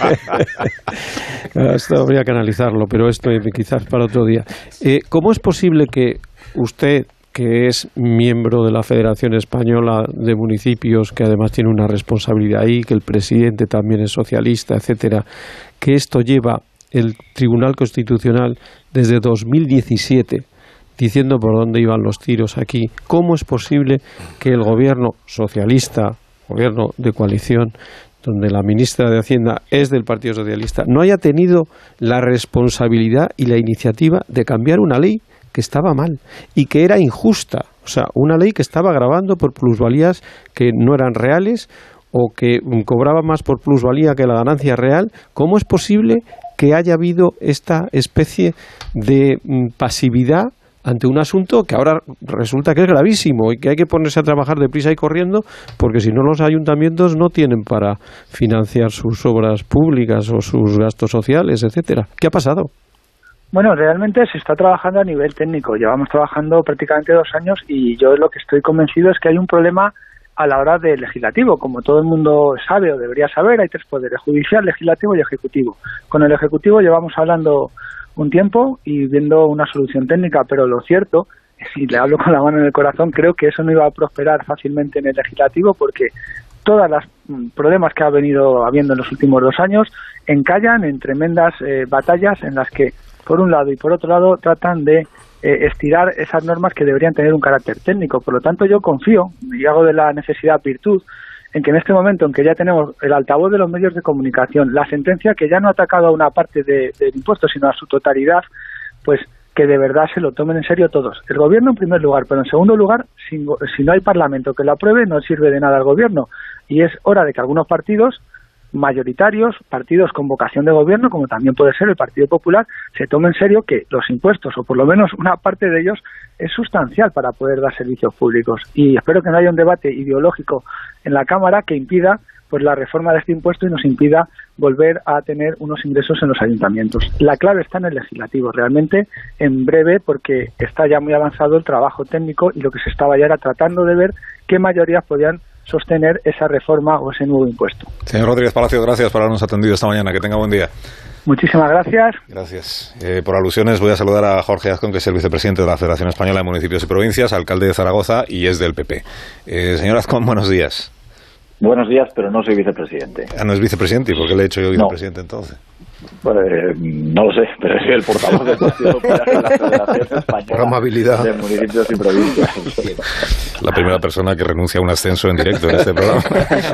Esto habría que analizarlo, pero esto quizás para otro día. Eh, ¿Cómo es posible que usted, que es miembro de la Federación Española de Municipios, que además tiene una responsabilidad ahí, que el presidente también es socialista, etcétera, que esto lleva el Tribunal Constitucional desde dos mil diecisiete diciendo por dónde iban los tiros aquí? ¿Cómo es posible que el gobierno socialista, gobierno de coalición, donde la ministra de Hacienda es del Partido Socialista, no haya tenido la responsabilidad y la iniciativa de cambiar una ley que estaba mal y que era injusta? O sea, una ley que estaba gravando por plusvalías que no eran reales, o que cobraba más por plusvalía que la ganancia real, ¿cómo es posible que haya habido esta especie de pasividad ante un asunto que ahora resulta que es gravísimo y que hay que ponerse a trabajar deprisa y corriendo, porque si no los ayuntamientos no tienen para financiar sus obras públicas o sus gastos sociales, etcétera? ¿Qué ha pasado? Bueno, realmente se está trabajando a nivel técnico. Llevamos trabajando prácticamente dos años y yo lo que estoy convencido es que hay un problema a la hora del legislativo. Como todo el mundo sabe o debería saber, hay tres poderes: judicial, legislativo y ejecutivo. Con el ejecutivo llevamos hablando un tiempo y viendo una solución técnica, pero lo cierto, si le hablo con la mano en el corazón, creo que eso no iba a prosperar fácilmente en el legislativo, porque todos los problemas que ha venido habiendo en los últimos dos años encallan en tremendas eh, batallas en las que, por un lado y por otro lado, tratan de eh, estirar esas normas que deberían tener un carácter técnico. Por lo tanto, yo confío, y hago de la necesidad virtud, en que en este momento en que ya tenemos el altavoz de los medios de comunicación, la sentencia que ya no ha atacado a una parte de, del impuesto, sino a su totalidad, pues que de verdad se lo tomen en serio todos. El gobierno en primer lugar, pero en segundo lugar, si, si no hay parlamento que lo apruebe, no sirve de nada al gobierno. Y es hora de que algunos partidos mayoritarios, partidos con vocación de gobierno, como también puede ser el Partido Popular, se tome en serio que los impuestos, o por lo menos una parte de ellos, es sustancial para poder dar servicios públicos. Y espero que no haya un debate ideológico en la Cámara que impida pues la reforma de este impuesto y nos impida volver a tener unos ingresos en los ayuntamientos. La clave está en el legislativo, realmente en breve, porque está ya muy avanzado el trabajo técnico y lo que se estaba ya era tratando de ver qué mayorías podían sostener esa reforma o ese nuevo impuesto. Señor Rodríguez Palacio, gracias por habernos atendido esta mañana. Que tenga buen día. Muchísimas gracias. Gracias. Eh, por alusiones voy a saludar a Jorge Azcón, que es el vicepresidente de la Federación Española de Municipios y Provincias, alcalde de Zaragoza y es del P P. Eh, señor Azcón, buenos días. Buenos días, pero no soy vicepresidente. Ah, ¿no es vicepresidente? ¿Y por qué le he hecho yo vicepresidente no. entonces? Bueno, eh, no lo sé, pero soy el portavoz del Partido Popular de la Federación Española amabilidad. de Municipios y Provincias. La primera persona que renuncia a un ascenso en directo en este programa.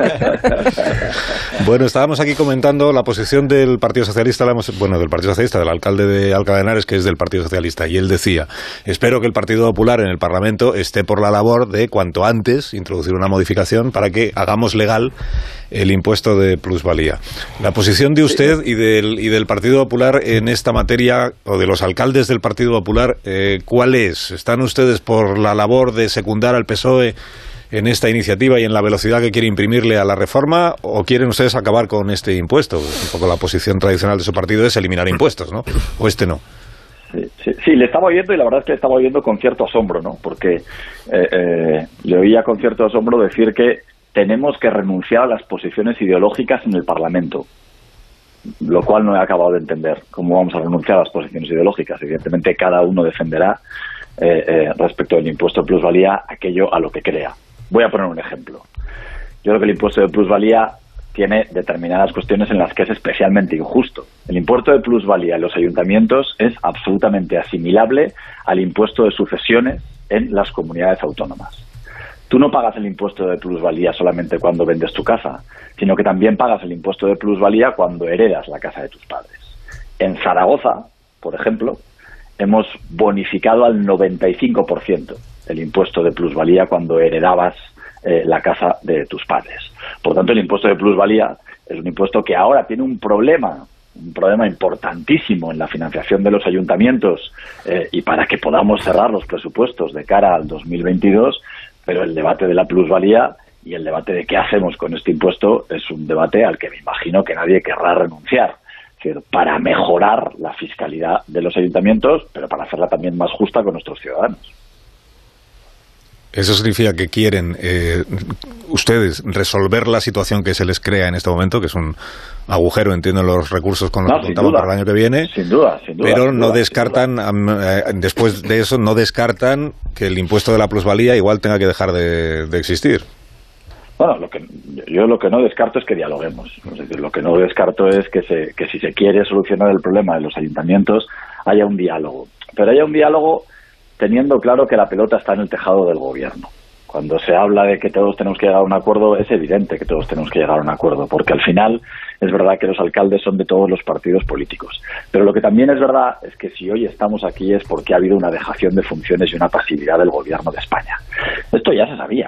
Bueno, estábamos aquí comentando la posición del Partido Socialista, bueno, del Partido Socialista, del alcalde de Alcalá de Henares, que es del Partido Socialista, y él decía: espero que el Partido Popular en el Parlamento esté por la labor de, cuanto antes, introducir una modificación para que hagamos legal el impuesto de plusvalía. La posición de usted y del, y del Partido Popular en esta materia, o de los alcaldes del Partido Popular, eh, ¿cuál es? ¿Están ustedes por la labor de secundar al P S O E en esta iniciativa y en la velocidad que quiere imprimirle a la reforma, o quieren ustedes acabar con este impuesto? Un poco la posición tradicional de su partido es eliminar impuestos, ¿no? ¿O este no? Sí, sí, sí, le estaba oyendo y la verdad es que le estaba oyendo con cierto asombro, ¿no? Porque eh, eh, le oía con cierto asombro decir que tenemos que renunciar a las posiciones ideológicas en el Parlamento, lo cual no he acabado de entender. ¿Cómo vamos a renunciar a las posiciones ideológicas? Evidentemente cada uno defenderá eh, eh, respecto del impuesto de plusvalía aquello a lo que crea. Voy a poner un ejemplo. Yo creo que el impuesto de plusvalía tiene determinadas cuestiones en las que es especialmente injusto. El impuesto de plusvalía en los ayuntamientos es absolutamente asimilable al impuesto de sucesiones en las comunidades autónomas. Tú no pagas el impuesto de plusvalía solamente cuando vendes tu casa, sino que también pagas el impuesto de plusvalía cuando heredas la casa de tus padres. En Zaragoza, por ejemplo, hemos bonificado al noventa y cinco por ciento el impuesto de plusvalía cuando heredabas eh, la casa de tus padres. Por tanto, el impuesto de plusvalía es un impuesto que ahora tiene un problema, un problema importantísimo en la financiación de los ayuntamientos eh, y para que podamos cerrar los presupuestos de cara al dos mil veintidós, pero el debate de la plusvalía y el debate de qué hacemos con este impuesto es un debate al que me imagino que nadie querrá renunciar. Es decir, para mejorar la fiscalidad de los ayuntamientos, pero para hacerla también más justa con nuestros ciudadanos. ¿Eso significa que quieren eh, ustedes resolver la situación que se les crea en este momento, que es un agujero, entiendo, en los recursos con los no, que contaban para el año que viene? Sin duda, sin duda. Pero sin no duda, descartan, eh, después de eso, no descartan que el impuesto de la plusvalía igual tenga que dejar de, de existir. Bueno, lo que, yo lo que no descarto es que dialoguemos. Es decir, lo que no descarto es que, se, que si se quiere solucionar el problema de los ayuntamientos, haya un diálogo. Pero haya un diálogo teniendo claro que la pelota está en el tejado del gobierno. Cuando se habla de que todos tenemos que llegar a un acuerdo, es evidente que todos tenemos que llegar a un acuerdo, porque al final es verdad que los alcaldes son de todos los partidos políticos. Pero lo que también es verdad es que si hoy estamos aquí es porque ha habido una dejación de funciones y una pasividad del gobierno de España. Esto ya se sabía. Es verdad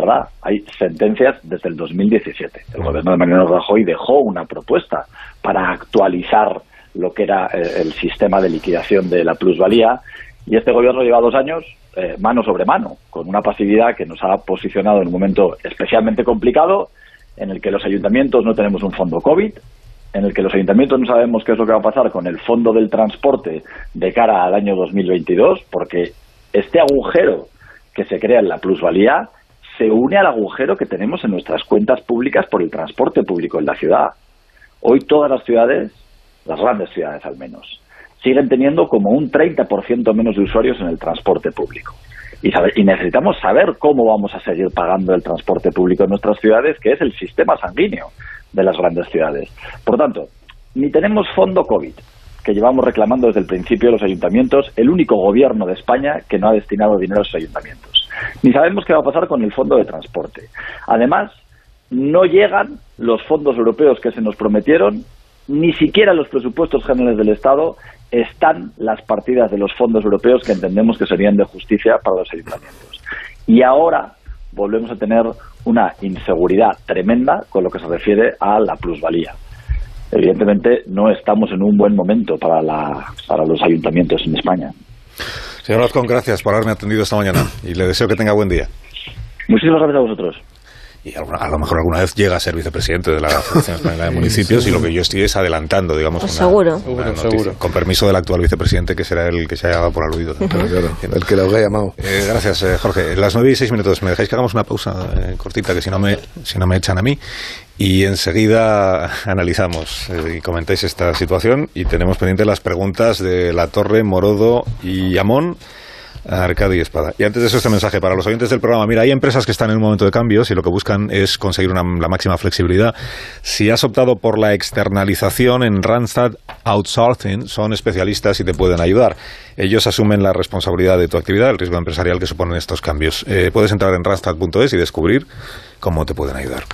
verdad, hay sentencias desde el dos mil diecisiete. El gobierno de Mariano Rajoy dejó una propuesta para actualizar lo que era eh, el sistema de liquidación de la plusvalía, y este gobierno lleva dos años eh, mano sobre mano, con una pasividad que nos ha posicionado en un momento especialmente complicado, en el que los ayuntamientos no tenemos un fondo COVID, en el que los ayuntamientos no sabemos qué es lo que va a pasar con el fondo del transporte de cara al año dos mil veintidós, porque este agujero que se crea en la plusvalía se une al agujero que tenemos en nuestras cuentas públicas por el transporte público en la ciudad. Hoy todas las ciudades, las grandes ciudades al menos, siguen teniendo como un treinta por ciento menos de usuarios en el transporte público. Y, saber, y necesitamos saber cómo vamos a seguir pagando el transporte público en nuestras ciudades, que es el sistema sanguíneo de las grandes ciudades. Por tanto, ni tenemos fondo COVID, que llevamos reclamando desde el principio los ayuntamientos, el único gobierno de España que no ha destinado dinero a los ayuntamientos. Ni sabemos qué va a pasar con el fondo de transporte. Además, no llegan los fondos europeos que se nos prometieron, ni siquiera los presupuestos generales del Estado están las partidas de los fondos europeos que entendemos que serían de justicia para los ayuntamientos. Y ahora volvemos a tener una inseguridad tremenda con lo que se refiere a la plusvalía. Evidentemente no estamos en un buen momento para, la, para los ayuntamientos en España. Señor Azcón, gracias por haberme atendido esta mañana y le deseo que tenga buen día. Muchísimas gracias a vosotros. Y a lo mejor alguna vez llega a ser vicepresidente de la Federación Española de Municipios, sí, sí. Y lo que yo estoy es adelantando, digamos, pues una, seguro. Una seguro, seguro. Con permiso del actual vicepresidente, que será el que se haya dado por aludido. Claro, claro, el que le habría llamado. Eh, gracias, eh, Jorge. Las nueve y seis minutos. ¿Me dejáis que hagamos una pausa eh, cortita, que si no me si no me echan a mí? Y enseguida analizamos eh, y comentáis esta situación, y tenemos pendientes las preguntas de La Torre, Morodo y Amón, Arcadio y Espada. Y antes de eso, este mensaje para los oyentes del programa. Mira, hay empresas que están en un momento de cambios y lo que buscan es conseguir una, la máxima flexibilidad. Si has optado por la externalización, en Randstad Outsourcing son especialistas y te pueden ayudar. Ellos asumen la responsabilidad de tu actividad, el riesgo empresarial que suponen estos cambios. Eh, puedes entrar en randstad punto es y descubrir cómo te pueden ayudar.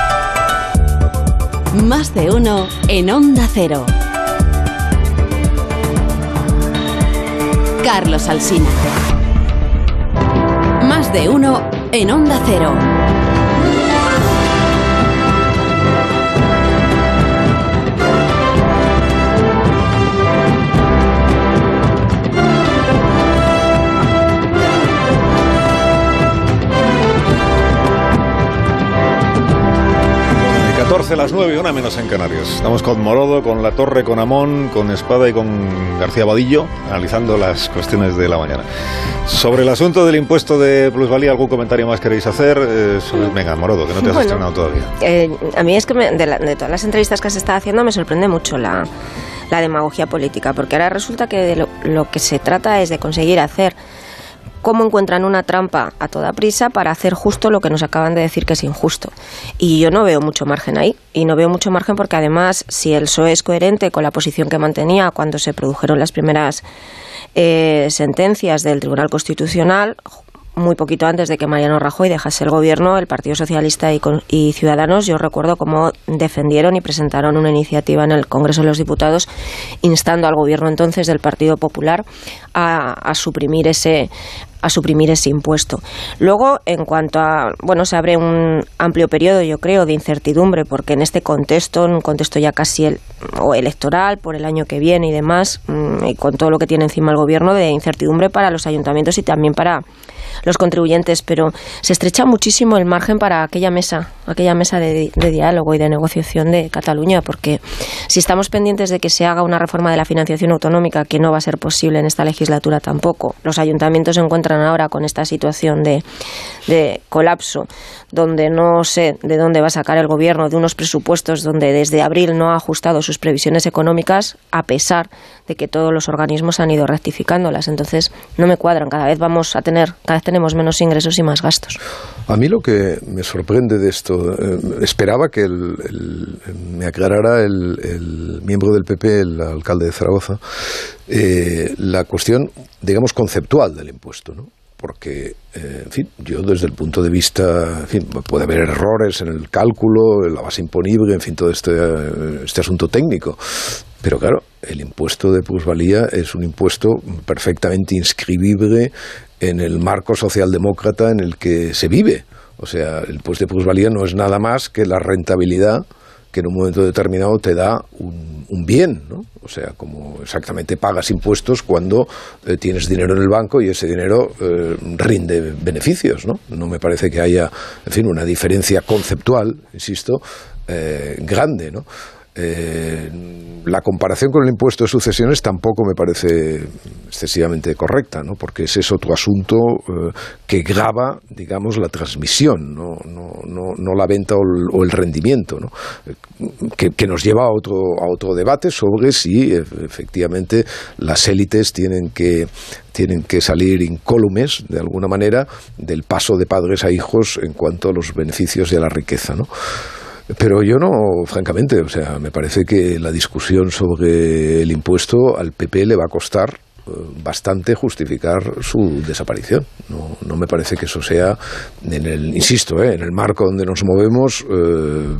Más de uno en Onda Cero. Carlos Alsina. Más de uno en Onda Cero. catorce, las nueve, una menos en Canarias. Estamos con Morodo, con La Torre, con Amón, con Espada y con García Vadillo, analizando las cuestiones de la mañana. Sobre el asunto del impuesto de plusvalía, ¿algún comentario más queréis hacer? Eh, sobre, venga, Morodo, que no te has bueno, estrenado todavía. Eh, a mí es que me, de, la, de todas las entrevistas que se está haciendo me sorprende mucho la, la demagogia política, porque ahora resulta que de lo, lo que se trata es de conseguir hacer cómo encuentran una trampa a toda prisa para hacer justo lo que nos acaban de decir que es injusto. Y yo no veo mucho margen ahí, y no veo mucho margen porque además, si el P S O E es coherente con la posición que mantenía cuando se produjeron las primeras eh, sentencias del Tribunal Constitucional, muy poquito antes de que Mariano Rajoy dejase el gobierno, el Partido Socialista y, y Ciudadanos, yo recuerdo cómo defendieron y presentaron una iniciativa en el Congreso de los Diputados instando al gobierno entonces del Partido Popular a, a suprimir ese a suprimir ese impuesto. Luego, en cuanto a, bueno, se abre un amplio periodo, yo creo, de incertidumbre, porque en este contexto, en un contexto ya casi el, o electoral, por el año que viene y demás, y con todo lo que tiene encima el gobierno, de incertidumbre para los ayuntamientos y también para los contribuyentes, pero se estrecha muchísimo el margen para aquella mesa, aquella mesa de, de diálogo y de negociación de Cataluña, porque si estamos pendientes de que se haga una reforma de la financiación autonómica, que no va a ser posible en esta legislatura tampoco, los ayuntamientos se encuentran ahora con esta situación de, de colapso, donde no sé de dónde va a sacar el gobierno, de unos presupuestos donde desde abril no ha ajustado sus previsiones económicas, a pesar de que todos los organismos han ido rectificándolas. Entonces no me cuadran, cada vez vamos a tener, cada vez tenemos menos ingresos y más gastos. A mí lo que me sorprende de esto, eh, esperaba que el, el, me aclarara el, el miembro del P P, el alcalde de Zaragoza, eh, la cuestión, digamos, conceptual del impuesto, ¿no? Porque, eh, en fin, yo desde el punto de vista, en fin, puede haber errores en el cálculo, en la base imponible, en fin, todo este, este asunto técnico. Pero claro, el impuesto de plusvalía es un impuesto perfectamente inscribible en el marco socialdemócrata en el que se vive. O sea, el impuesto de plusvalía no es nada más que la rentabilidad que en un momento determinado te da un, un bien, ¿no? O sea, como exactamente pagas impuestos cuando eh, tienes dinero en el banco y ese dinero eh, rinde beneficios, ¿no? No me parece que haya, en fin, una diferencia conceptual, insisto, eh, grande, ¿no? Eh, la comparación con el impuesto de sucesiones tampoco me parece excesivamente correcta, ¿no? Porque ese es otro asunto eh, que grava, digamos, la transmisión, no, no, no, no la venta o el, o el rendimiento, ¿no? Que, que nos lleva a otro, a otro debate sobre si efectivamente las élites tienen que tienen que salir incólumes, de alguna manera, del paso de padres a hijos en cuanto a los beneficios y a la riqueza, ¿no? Pero yo no, francamente, o sea, me parece que la discusión sobre el impuesto al P P le va a costar eh, bastante justificar su desaparición. No, no me parece que eso sea, en el, insisto, eh, en el marco donde nos movemos, eh,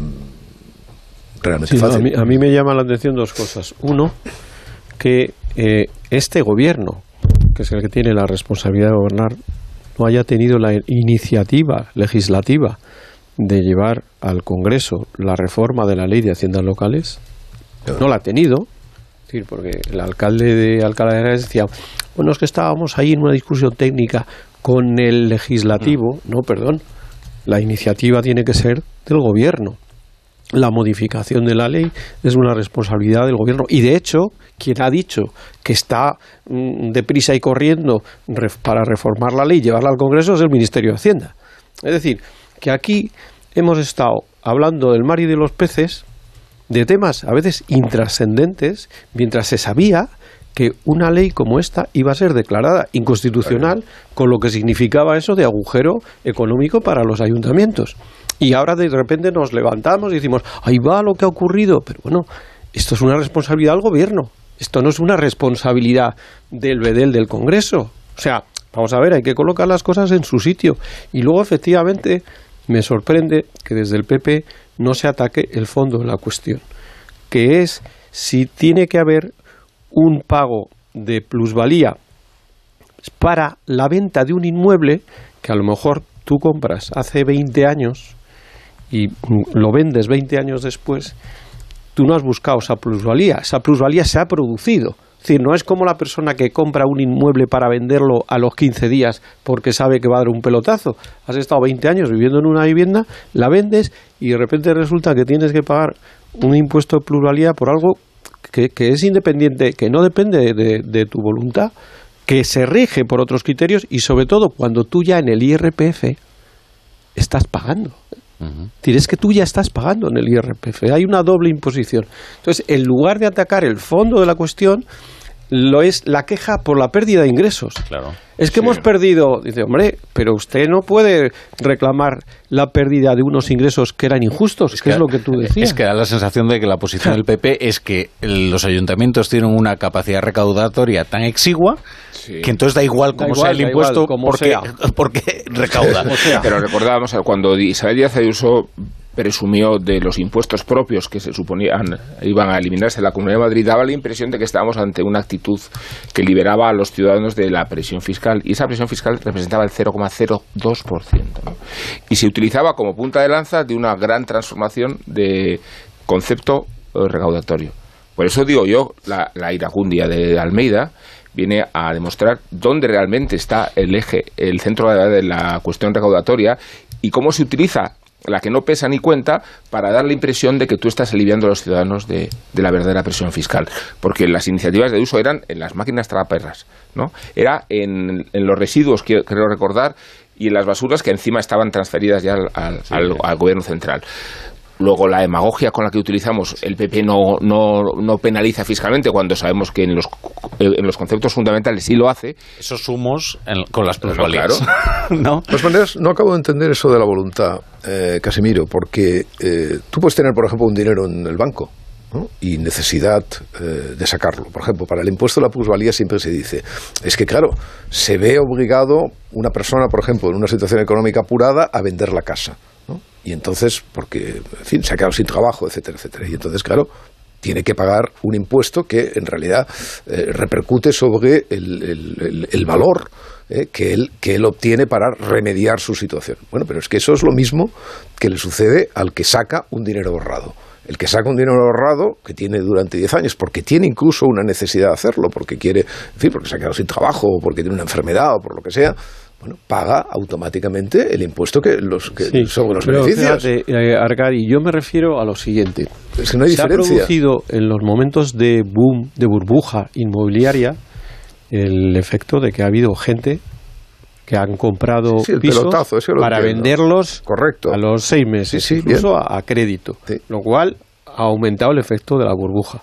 realmente sí, fácil. A mí, a mí me llama la atención dos cosas. Uno, que eh, este gobierno, que es el que tiene la responsabilidad de gobernar, no haya tenido la iniciativa legislativa de llevar al Congreso la reforma de la ley de haciendas locales. No la ha tenido, es decir, porque el alcalde de Alcalá de Henares decía, bueno, es que estábamos ahí en una discusión técnica con el legislativo. No, perdón, la iniciativa tiene que ser del gobierno. La modificación de la ley es una responsabilidad del gobierno, y de hecho quien ha dicho que está mmm, deprisa y corriendo ref, para reformar la ley y llevarla al Congreso es el Ministerio de Hacienda. Es decir, que aquí hemos estado hablando del mar y de los peces, de temas a veces intrascendentes, mientras se sabía que una ley como esta iba a ser declarada inconstitucional, con lo que significaba eso de agujero económico para los ayuntamientos. Y ahora de repente nos levantamos y decimos, ahí va lo que ha ocurrido. Pero bueno, esto es una responsabilidad del gobierno, esto no es una responsabilidad del bedel del Congreso. O sea, vamos a ver, hay que colocar las cosas en su sitio. Y luego, efectivamente, me sorprende que desde el P P no se ataque el fondo de la cuestión, que es si tiene que haber un pago de plusvalía para la venta de un inmueble que a lo mejor tú compras hace veinte años y lo vendes veinte años después. Tú no has buscado esa plusvalía, esa plusvalía se ha producido. Es decir, no es como la persona que compra un inmueble para venderlo a los quince días porque sabe que va a dar un pelotazo. Has estado veinte años viviendo en una vivienda, la vendes y de repente resulta que tienes que pagar un impuesto de plusvalía por algo que, que es independiente, que no depende de, de tu voluntad, que se rige por otros criterios y sobre todo cuando tú ya en el I R P F estás pagando. Uh-huh. Tienes que tú ya estás pagando en el I R P F, hay una doble imposición. Entonces, en lugar de atacar el fondo de la cuestión, lo es la queja por la pérdida de ingresos. Claro. Es que Sí. hemos perdido, dice, hombre, pero usted no puede reclamar la pérdida de unos ingresos que eran injustos, es que es lo que tú decías. Es que da la sensación de que la posición del P P es que los ayuntamientos tienen una capacidad recaudatoria tan exigua Sí. que entonces da igual cómo Da sea igual, el da impuesto igual, como porque, sea. porque recauda. O sea, Pero recordábamos cuando Isabel Díaz Ayuso presumió de los impuestos propios que se suponían iban a eliminarse en la Comunidad de Madrid, daba la impresión de que estábamos ante una actitud que liberaba a los ciudadanos de la presión fiscal, y esa presión fiscal representaba el cero coma cero dos por ciento, ¿no? Y se utilizaba como punta de lanza de una gran transformación de concepto eh, recaudatorio. Por eso digo yo, la, la iracundia de Almeida viene a demostrar dónde realmente está el eje, el centro de la cuestión recaudatoria y cómo se utiliza la que no pesa ni cuenta para dar la impresión de que tú estás aliviando a los ciudadanos de, de la verdadera presión fiscal. Porque las iniciativas de uso eran en las máquinas tragaperras, ¿no? Era en, en los residuos, quiero, creo recordar, y en las basuras que encima estaban transferidas ya al, al, sí, al, al gobierno central. Luego, la demagogia con la que utilizamos, el P P no, no, no penaliza fiscalmente cuando sabemos que en los, en los conceptos fundamentales sí lo hace. Esos sumos en, con las plusvalías. No, claro. ¿No? De todas maneras, no acabo de entender eso de la voluntad, eh, Casimiro, porque eh, tú puedes tener, por ejemplo, un dinero en el banco, ¿no? Y necesidad eh, de sacarlo. Por ejemplo, para el impuesto de la plusvalía siempre se dice, es que claro, se ve obligado una persona, por ejemplo, en una situación económica apurada, a vender la casa, ¿no? Y entonces, porque, en fin, se ha quedado sin trabajo, etcétera, etcétera. Y entonces, claro, tiene que pagar un impuesto que en realidad eh, repercute sobre el, el, el, el valor eh, que, él, que él obtiene para remediar su situación. Bueno, pero es que eso es lo mismo que le sucede al que saca un dinero ahorrado. El que saca un dinero ahorrado, que tiene durante diez años, porque tiene incluso una necesidad de hacerlo, porque quiere, en fin, porque se ha quedado sin trabajo, o porque tiene una enfermedad, o por lo que sea, bueno, paga automáticamente el impuesto que los que sí, sobre los pero beneficios. Fíjate, eh, Arcadi, yo me refiero a lo siguiente. Es que no hay se diferencia. ha producido en los momentos de boom, de burbuja inmobiliaria, el efecto de que ha habido gente que han comprado sí, pisos pelotazo, para entiendo. venderlos Correcto. a los seis meses, sí, sí, incluso a, a crédito, sí. Lo cual ha aumentado el efecto de la burbuja.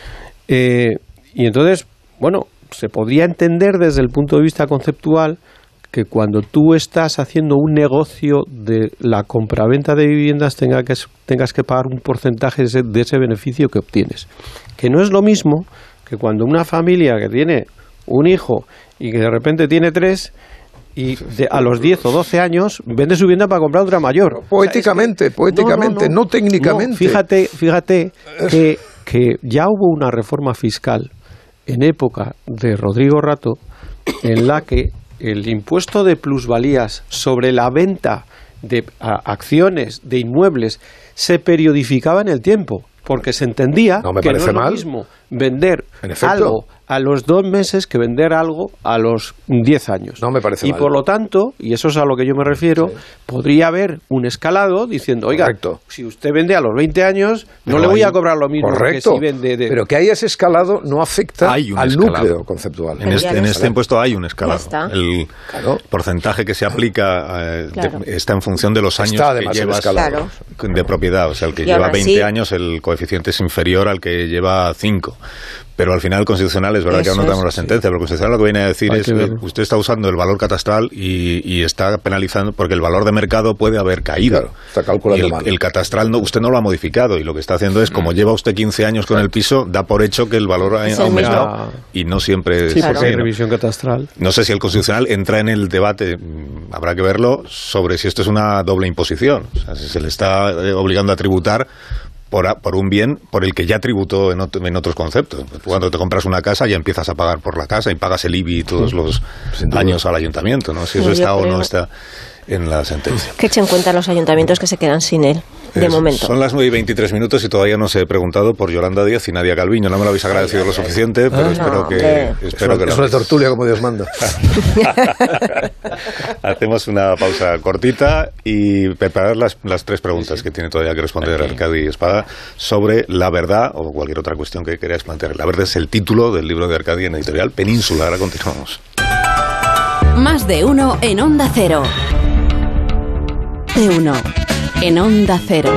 Eh, y entonces, bueno, se podría entender desde el punto de vista conceptual que cuando tú estás haciendo un negocio de la compraventa de viviendas tenga que, tengas que pagar un porcentaje de ese, de ese beneficio que obtienes. Que no es lo mismo que cuando una familia que tiene un hijo y que de repente tiene tres y de, a los diez o doce años vende su vivienda para comprar otra mayor. Poéticamente, o sea, es que, poéticamente, no, no, no, no técnicamente. No, fíjate, fíjate que, que ya hubo una reforma fiscal en época de Rodrigo Rato en la que el impuesto de plusvalías sobre la venta de a, acciones de inmuebles se periodificaba en el tiempo, porque se entendía no me que no es mal. lo mismo vender algo a los dos meses que vender algo a los diez años. No me parece y mal. por lo tanto, y eso es a lo que yo me refiero, sí. podría haber un escalado diciendo, oiga, correcto. Si usted vende a los veinte años, no Pero le voy hay... a cobrar lo mismo correcto. que si vende de... Pero que haya ese escalado no afecta al escalado. núcleo conceptual. En este, en este impuesto hay un escalado. El claro. porcentaje que se aplica eh, claro. de, está en función de los años está, que llevas claro. de propiedad. O sea, el que y lleva veinte sí. años, el coeficiente es inferior al que lleva cinco. Pero al final el Constitucional, es verdad Eso que aún no tenemos la sentencia, sí. pero el Constitucional lo que viene a decir Hay es que usted está usando el valor catastral y, y está penalizando, porque el valor de mercado puede haber caído. Claro, está calculando el, mal. El catastral no, usted no lo ha modificado y lo que está haciendo es, como lleva usted quince años con el piso, da por hecho que el valor ha es aumentado mismo. y no siempre sí, es porque así, hay ¿no? revisión catastral. No sé si el Constitucional entra en el debate, habrá que verlo, sobre si esto es una doble imposición. O sea, si se le está obligando a tributar Por, por un bien por el que ya tributó en, otro, en otros conceptos. Cuando te compras una casa ya empiezas a pagar por la casa y pagas el I B I todos los años al ayuntamiento, ¿no? Si eso está o no está en la sentencia. Que echen cuenta los ayuntamientos que se quedan sin él, de es, momento. Son las nueve y veintitrés minutos y todavía no se he preguntado por Yolanda Díaz y Nadia Calviño. No me lo habéis agradecido lo suficiente, pero ah, espero no, que... Espero es, que es lo una tertulia como Dios manda. Hacemos una pausa cortita y preparar las, las tres preguntas que tiene todavía que responder Arcadi Espada sobre la verdad o cualquier otra cuestión que queráis plantear. La verdad es el título del libro de Arcadi en editorial Península. Ahora continuamos. Más de uno en Onda Cero. De uno en Onda Cero.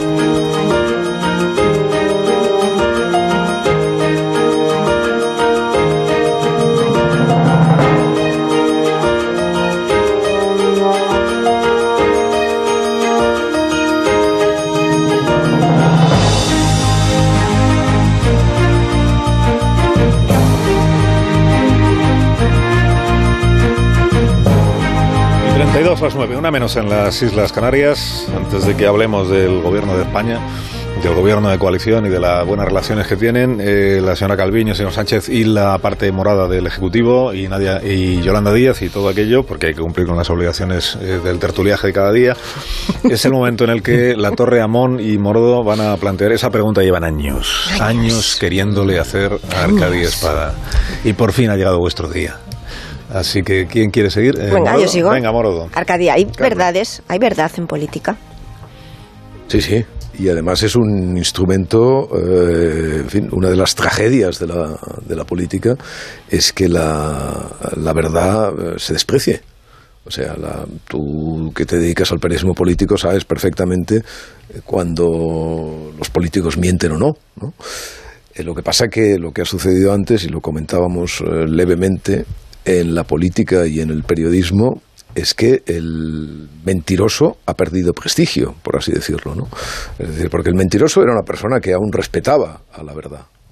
treinta y dos a las nueve, una menos en las Islas Canarias. Antes de que hablemos del gobierno de España, del gobierno de coalición y de las buenas relaciones que tienen, eh, la señora Calviño, el señor Sánchez y la parte morada del Ejecutivo y Nadia y Yolanda Díaz y todo aquello, porque hay que cumplir con las obligaciones eh, del tertuliaje de cada día. Es el momento en el que la Torre, Amón y Morodo van a plantear esa pregunta. Llevan años, años queriéndole hacer a Arcadi Espada. Y por fin ha llegado vuestro día. Así que, ¿quién quiere seguir? Eh, Venga, ¿Morodo? yo sigo. Venga, Morodo. Arcadia, hay Carmen. verdades, hay verdad en política. Sí, sí. Y además es un instrumento, eh, en fin, una de las tragedias de la, de la política es que la, la verdad eh, se desprecie. O sea, la, tú que te dedicas al periodismo político sabes perfectamente cuando los políticos mienten o no, ¿no? Eh, lo que pasa que lo que ha sucedido antes, y lo comentábamos eh, levemente, en la política y en el periodismo, es que el mentiroso ha perdido prestigio, por así decirlo, ¿no? Es decir, porque el mentiroso era una persona que aún respetaba a la verdad.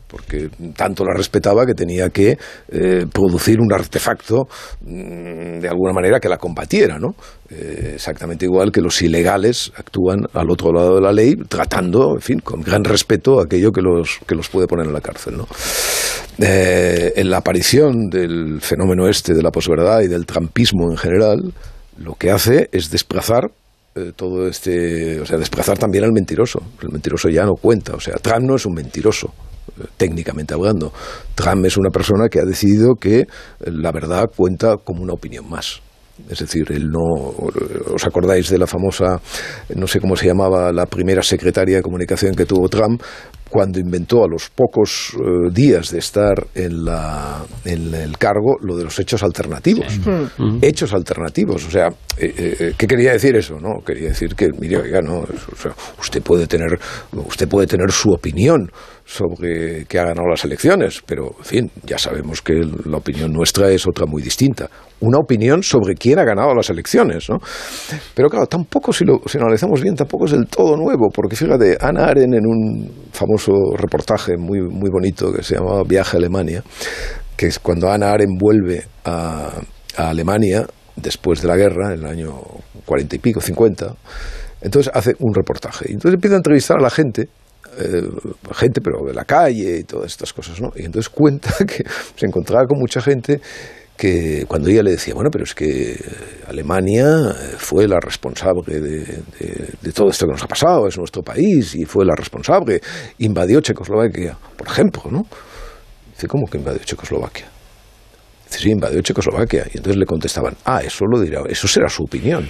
porque tanto la respetaba que tenía que eh, producir un artefacto mmm, de alguna manera que la combatiera, ¿no? Eh, exactamente igual que los ilegales actúan al otro lado de la ley, tratando, en fin, con gran respeto aquello que los, que los puede poner en la cárcel, ¿no? Eh, en la aparición del fenómeno este de la posverdad y del trumpismo en general, lo que hace es desplazar eh, todo este, o sea, desplazar también al mentiroso. El mentiroso ya no cuenta, o sea, Trump no es un mentiroso, técnicamente hablando. Trump es una persona que ha decidido que la verdad cuenta como una opinión más. Es decir, él no... ¿Os acordáis de la famosa, no sé cómo se llamaba, la primera secretaria de comunicación que tuvo Trump, cuando inventó a los pocos uh, días de estar en, la, en el cargo lo de los hechos alternativos? Sí. Uh-huh. Hechos alternativos, o sea, eh, eh, ¿qué quería decir eso? No, quería decir que, mire, oiga, no, o sea, usted puede tener, usted puede tener su opinión sobre que ha ganado las elecciones, pero, en fin, ya sabemos que la opinión nuestra es otra muy distinta. Una opinión sobre quién ha ganado las elecciones, ¿no? Pero claro, tampoco, si lo, si lo analizamos bien, tampoco es del todo nuevo, porque fíjate, Hannah Arendt, en un famoso reportaje muy, muy bonito que se llamaba Viaje a Alemania, que es cuando Hannah Arendt vuelve a, a Alemania después de la guerra, en el año cuarenta y pico, cincuenta, entonces hace un reportaje. Y entonces empieza a entrevistar a la gente, Eh, gente pero de la calle y todas estas cosas, ¿no? Y entonces cuenta que se encontraba con mucha gente que cuando ella le decía, bueno, pero es que Alemania fue la responsable de, de, de todo esto que nos ha pasado, es nuestro país y fue la responsable, invadió Checoslovaquia, por ejemplo, ¿no? Dice, ¿cómo que invadió Checoslovaquia? Dice, sí, invadió Checoslovaquia. Y entonces le contestaban, ah, eso lo dirá, eso será su opinión.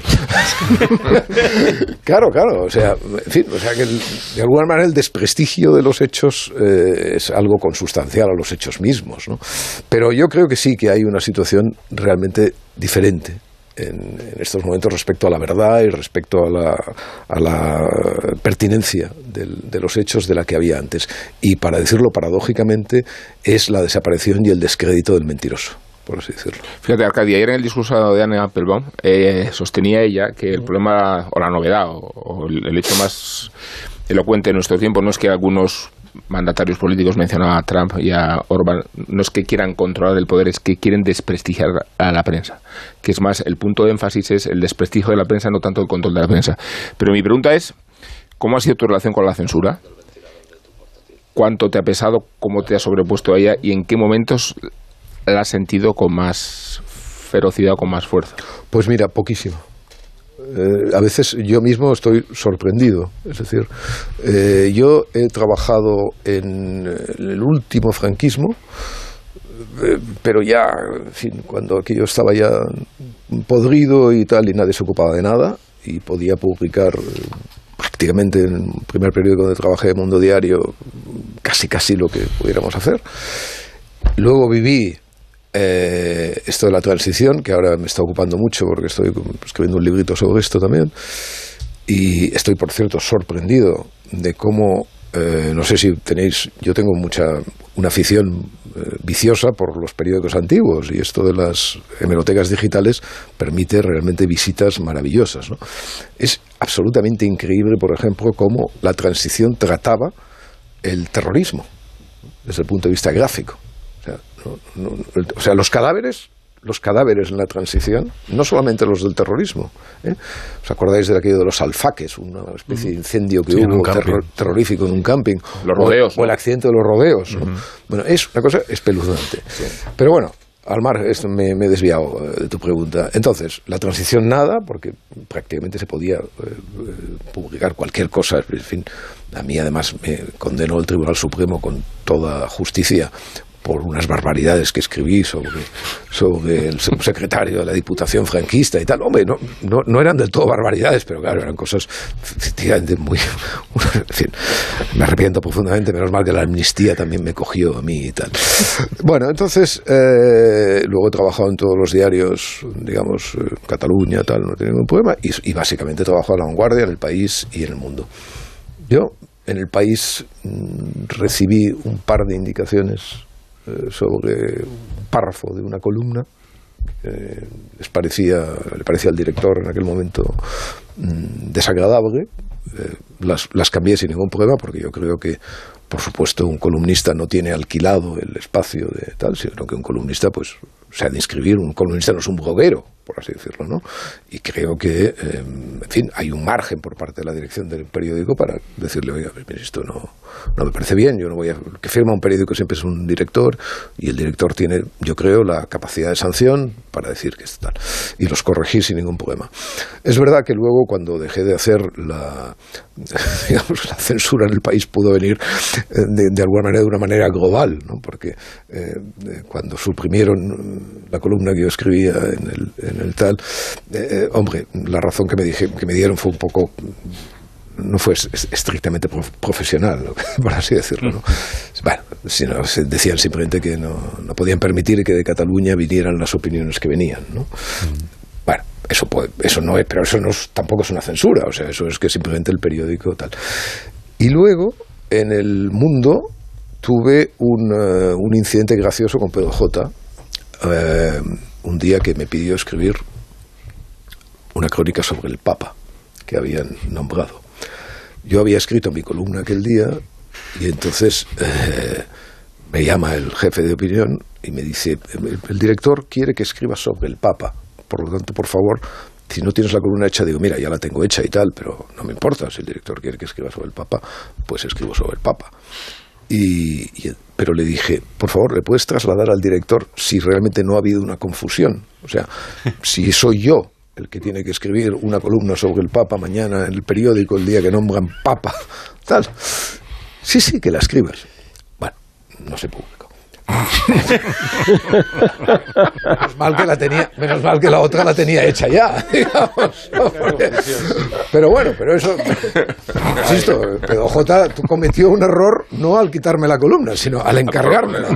Claro, claro, o sea, en fin, o sea que el, de alguna manera el desprestigio de los hechos eh, es algo consustancial a los hechos mismos, ¿no? Pero yo creo que sí que hay una situación realmente diferente en, en estos momentos respecto a la verdad y respecto a la, a la pertinencia del, de los hechos de la que había antes. Y para decirlo paradójicamente, es la desaparición y el descrédito del mentiroso, por así decirlo. Fíjate, Arcadia, ayer en el discurso de Anne Applebaum eh, sostenía ella que el problema, o la novedad, o, o el, el hecho más elocuente en nuestro tiempo no es que algunos mandatarios políticos, mencionaba a Trump y a Orbán, no es que quieran controlar el poder, es que quieren desprestigiar a la prensa. Que es más, el punto de énfasis es el desprestigio de la prensa, no tanto el control de la prensa. Pero mi pregunta es, ¿cómo ha sido tu relación con la censura? ¿Cuánto te ha pesado? ¿Cómo te has sobrepuesto a ella? ¿Y en qué momentos la has sentido con más ferocidad o con más fuerza? Pues mira, poquísimo. Eh, a veces yo mismo estoy sorprendido. Es decir, eh, yo he trabajado en el último franquismo, eh, pero ya, en fin, cuando aquello estaba ya podrido y tal, y nadie se ocupaba de nada, y podía publicar eh, prácticamente en el primer periódico donde trabajé, Mundo Diario, casi casi lo que pudiéramos hacer. Luego viví Eh, esto de la transición, que ahora me está ocupando mucho porque estoy escribiendo un librito sobre esto también, y estoy, por cierto, sorprendido de cómo, eh, no sé si tenéis, yo tengo mucha una afición eh, viciosa por los periódicos antiguos, y esto de las hemerotecas digitales permite realmente visitas maravillosas, ¿no? Es absolutamente increíble, por ejemplo, cómo la transición trataba el terrorismo desde el punto de vista gráfico. O sea, no, no, o sea, los cadáveres, los cadáveres en la transición, no solamente los del terrorismo, ¿eh? ¿Os acordáis de aquello de los alfaques, una especie de incendio que sí, hubo terror, terrorífico en un camping? Los rodeos. O, o el accidente de los rodeos, ¿no? Uh-huh. Bueno, es una cosa espeluznante. Sí. Pero bueno, al mar, esto me, me he desviado de tu pregunta. Entonces, la transición nada, porque prácticamente se podía eh, publicar cualquier cosa, en fin. A mí, además, me condenó el Tribunal Supremo con toda justicia por unas barbaridades que escribí sobre, sobre el subsecretario de la Diputación franquista y tal. Hombre, no, no, no eran del todo barbaridades, pero claro, eran cosas efectivamente muy... En fin, me arrepiento profundamente, menos mal que la amnistía también me cogió a mí y tal. Bueno, entonces, eh, luego he trabajado en todos los diarios, digamos, eh, Cataluña, tal, no tenía ningún problema, y, y básicamente he trabajado en La Vanguardia, en El País y en El Mundo. Yo, en El País, mmm, recibí un par de indicaciones sobre un párrafo de una columna. Eh, les parecía, le parecía al director en aquel momento mmm, desagradable. Eh, las, las cambié sin ningún problema, porque yo creo que por supuesto, un columnista no tiene alquilado el espacio de tal, sino que un columnista, pues, se ha de inscribir. Un columnista no es un bloguero, por así decirlo, ¿no? Y creo que, eh, en fin, hay un margen por parte de la dirección del periódico para decirle, oiga, mire, esto no, no me parece bien, yo no voy a... El que firma un periódico siempre es un director, y el director tiene, yo creo, la capacidad de sanción para decir que está tal, y los corregí sin ningún problema. Es verdad que luego, cuando dejé de hacer la, digamos, la censura en el país, pudo venir de, de alguna manera, de una manera global, ¿no? Porque eh, cuando suprimieron la columna que yo escribía en el, en el tal, eh, hombre, la razón que me, dije, que me dieron fue un poco... no fue estrictamente profesional, ¿no? Por así decirlo, ¿no? Bueno, sino, decían simplemente que no, no podían permitir que de Cataluña vinieran las opiniones que venían, ¿no? Bueno, eso puede, eso no es, pero eso no es, tampoco es una censura, o sea, eso es que simplemente el periódico tal. Y luego, en El Mundo, tuve un, uh, un incidente gracioso con Pedro J. Uh, un día que me pidió escribir una crónica sobre el Papa que habían nombrado. Yo había escrito mi columna aquel día, y entonces eh, me llama el jefe de opinión y me dice, el, el director quiere que escriba sobre el Papa, por lo tanto, por favor, si no tienes la columna hecha, digo, mira, ya la tengo hecha y tal, pero no me importa, si el director quiere que escriba sobre el Papa, pues escribo sobre el Papa. Y, y, pero le dije, por favor, ¿le puedes trasladar al director si realmente no ha habido una confusión? O sea, si soy yo el que tiene que escribir una columna sobre el Papa mañana en el periódico, el día que nombran Papa, tal. Sí, sí, que la escribas. Bueno, no se publicó. Menos mal que la tenía, menos mal que la otra la tenía hecha ya, digamos. Pero bueno, pero eso, insisto, Pedro J. cometió un error no al quitarme la columna, sino al encargármela.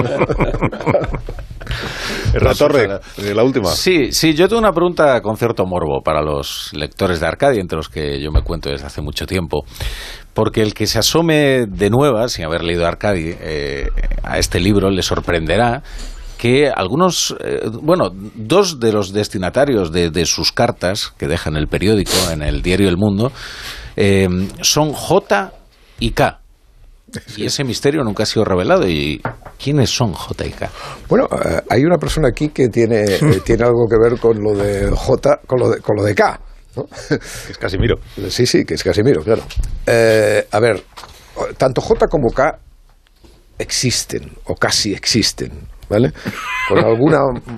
La Torre, la última. Sí, sí, yo tengo una pregunta con cierto morbo para los lectores de Arcadia, entre los que yo me cuento desde hace mucho tiempo, porque el que se asome de nuevas, sin haber leído Arcadia, eh, a este libro, le sorprenderá que algunos, eh, bueno, dos de los destinatarios de, de sus cartas que dejan el periódico, en el diario El Mundo, eh, son J y K. Y ese misterio nunca ha sido revelado. ¿Y quiénes son J y K? Bueno, eh, hay una persona aquí que tiene, eh, tiene algo que ver con lo de J, con lo de, con lo de K, ¿no? Es Casimiro. Sí, sí, que es Casimiro, claro. Eh, a ver, tanto J como K existen, o casi existen, ¿vale? Con alguna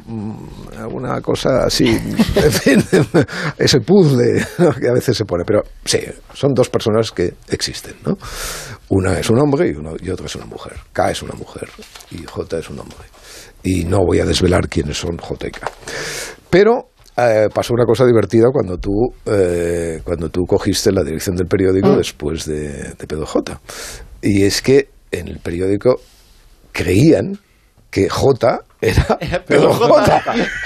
alguna cosa así, en fin, ese puzzle, ¿no?, que a veces se pone, pero sí, son dos personas que existen, ¿no? Una es un hombre y, uno, y otra es una mujer. K es una mujer y J es un hombre. Y no voy a desvelar quiénes son J y K. Pero eh, pasó una cosa divertida cuando tú eh, cuando tú cogiste la dirección del periódico después de, de Pedro J. Y es que en el periódico creían que J era Pedro J.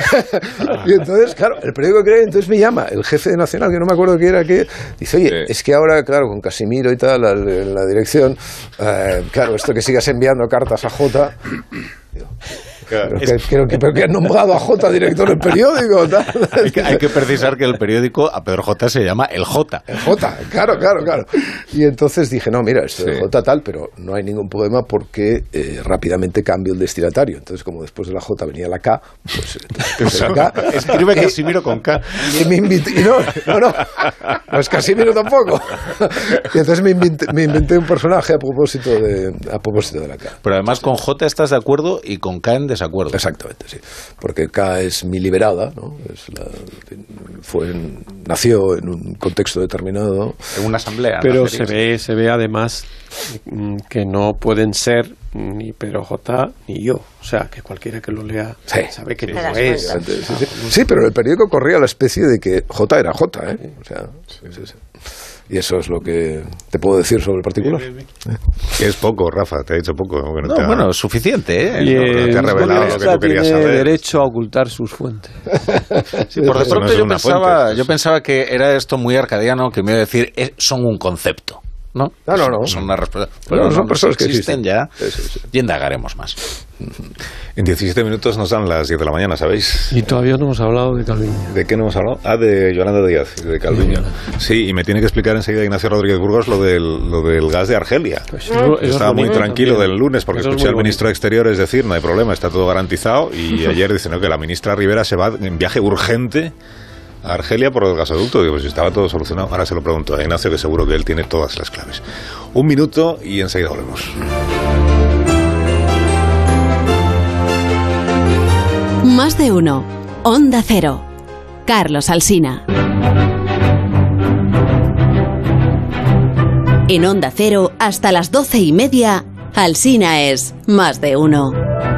Y entonces, claro, el periódico cree, entonces me llama el jefe de Nacional, que no me acuerdo qué era, que dice, oye, sí, es que ahora, claro, con Casimiro y tal, en la dirección, eh, claro, esto que sigas enviando cartas a J... Digo, Claro, es, que, que, pero que han nombrado a J director del periódico. Tal. Hay, que, hay que precisar que el periódico a Pedro J se llama el J. El J, claro, claro, claro. Y entonces dije, no, mira, esto sí. es J tal, pero no hay ningún problema porque eh, rápidamente cambio el destinatario. Entonces, como después de la J venía la K, pues... Entonces, el K, escribe eh, Casimiro con K. Y me invité, y no, no, no, no es Casimiro tampoco. Y entonces me inventé, me inventé un personaje a propósito de, a propósito de la K. Pero además con J estás de acuerdo y con K en desacuerdo. Exactamente, sí. Porque K es mi liberada, ¿no? Es la, fue, nació en un contexto determinado. En una asamblea. Pero se ve, se ve además que no pueden ser ni Pedro J ni yo. O sea, que cualquiera que lo lea sí. sabe que sí, no sí, es. Sí, sí, sí. sí, pero en el periódico corría la especie de que J era J, ¿eh? O sea, sí, sí, sí. Y eso es lo que te puedo decir sobre el particular. Que es poco, Rafa, te ha dicho poco. No, no te ha... Bueno, suficiente, ¿eh? Y no, no te ha revelado lo que tú querías tiene saber. Derecho a ocultar sus fuentes. Sí, por de pronto no yo, pensaba, fuente, yo pensaba que era esto muy arcadiano, que me iba a decir, es, son un concepto. ¿no? No, no, no. Son, una respuesta, pero no, no, son personas que existen, existen ya sí, sí, sí. y indagaremos más. En diecisiete minutos nos dan las diez de la mañana, ¿sabéis? Y todavía no hemos hablado de Calviño. ¿De qué no hemos hablado? Ah, de Yolanda Díaz, de Calviño. Sí, y me tiene que explicar enseguida Ignacio Rodríguez Burgos lo del, lo del gas de Argelia. Pues eso, eso Estaba muy tranquilo también. Del lunes porque eso escuché al ministro de Exteriores decir, no hay problema, está todo garantizado, y ayer dice no, que la ministra Rivera se va en viaje urgente a Argelia por el gasoducto. Digo, pues estaba todo solucionado. Ahora se lo pregunto a Ignacio, que seguro que él tiene todas las claves. Un minuto y enseguida volvemos. Más de uno. Onda Cero. Carlos Alsina. En Onda Cero, hasta las doce y media, Alsina es Más de Uno.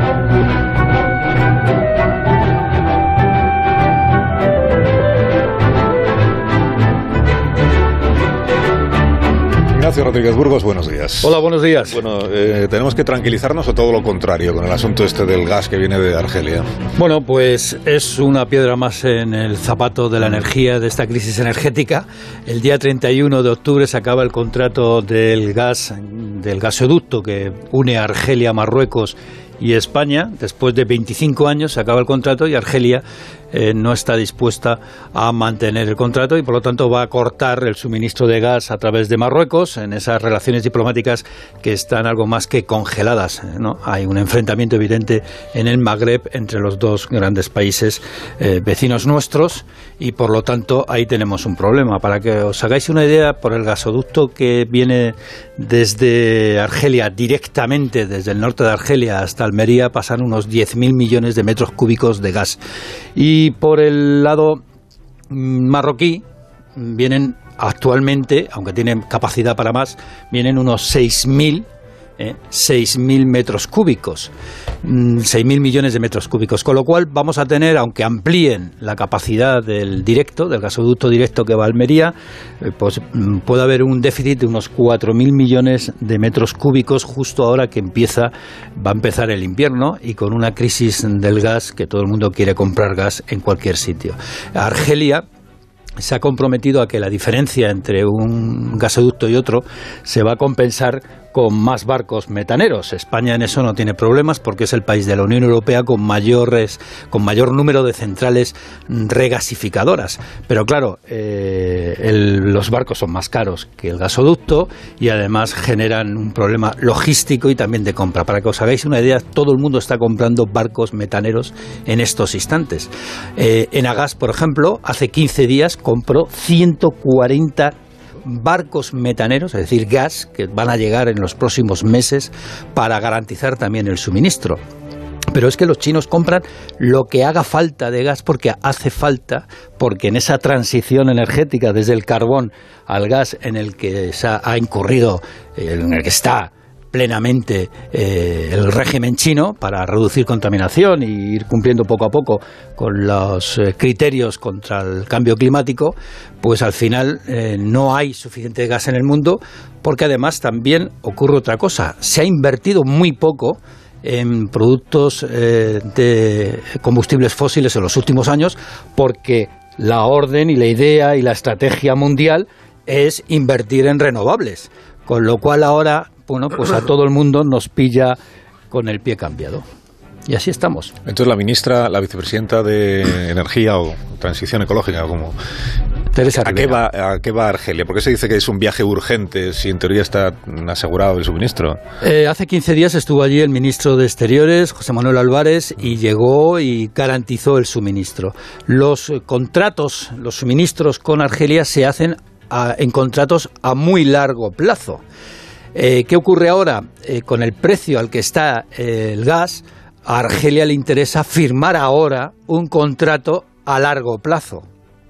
Ignacio Rodríguez Burgos, buenos días. Hola, buenos días. Bueno, eh, ¿tenemos que tranquilizarnos o todo lo contrario con el asunto este del gas que viene de Argelia? Bueno, pues es una piedra más en el zapato de la energía, de esta crisis energética. El día treinta y uno de octubre se acaba el contrato del gas, del gasoducto que une a Argelia, Marruecos y España. Después de veinticinco años se acaba el contrato y Argelia eh, no está dispuesta a mantener el contrato y por lo tanto va a cortar el suministro de gas a través de Marruecos en esas relaciones diplomáticas que están algo más que congeladas, ¿no? Hay un enfrentamiento evidente en el Magreb entre los dos grandes países eh, vecinos nuestros y por lo tanto ahí tenemos un problema. Para que os hagáis una idea, por el gasoducto que viene desde Argelia directamente, desde el norte de Argelia hasta Almería, pasan unos diez mil millones de metros cúbicos de gas. Y por el lado marroquí vienen actualmente, aunque tienen capacidad para más, vienen unos seis mil eh, seis mil metros cúbicos, seis mil millones de metros cúbicos, con lo cual vamos a tener, aunque amplíen la capacidad del directo, del gasoducto directo que va a Almería, eh, pues puede haber un déficit de unos cuatro mil millones de metros cúbicos justo ahora que empieza, va a empezar el invierno y con una crisis del gas que todo el mundo quiere comprar gas en cualquier sitio. Argelia se ha comprometido a que la diferencia entre un gasoducto y otro se va a compensar con más barcos metaneros. España en eso no tiene problemas porque es el país de la Unión Europea con mayores, con mayor número de centrales regasificadoras. Pero claro, eh, el, los barcos son más caros que el gasoducto y además generan un problema logístico y también de compra. Para que os hagáis una idea, todo el mundo está comprando barcos metaneros en estos instantes. Eh, Enagas, por ejemplo, hace quince días compró ciento cuarenta barcos metaneros, es decir, gas, que van a llegar en los próximos meses para garantizar también el suministro. Pero es que los chinos compran lo que haga falta de gas porque hace falta, porque en esa transición energética desde el carbón al gas en el que se ha, ha incurrido, en el que está plenamente eh, el régimen chino para reducir contaminación y ir cumpliendo poco a poco con los eh, criterios contra el cambio climático, pues al final eh, no hay suficiente gas en el mundo porque además también ocurre otra cosa. Se ha invertido muy poco en productos eh, de combustibles fósiles en los últimos años porque la orden y la idea y la estrategia mundial es invertir en renovables, con lo cual ahora bueno, pues a todo el mundo nos pilla con el pie cambiado. Y así estamos. Entonces la ministra, la vicepresidenta de Energía o Transición Ecológica, como Teresa ¿A qué, va, ¿A qué va Argelia? ¿Por qué se dice que es un viaje urgente si en teoría está asegurado el suministro? Eh, hace quince días estuvo allí el ministro de Exteriores, José Manuel Álvarez, y llegó y garantizó el suministro. Los contratos, los suministros con Argelia se hacen a, en contratos a muy largo plazo. Eh, ¿Qué ocurre ahora? Eh, con el precio al que está eh, el gas, a Argelia le interesa firmar ahora un contrato a largo plazo,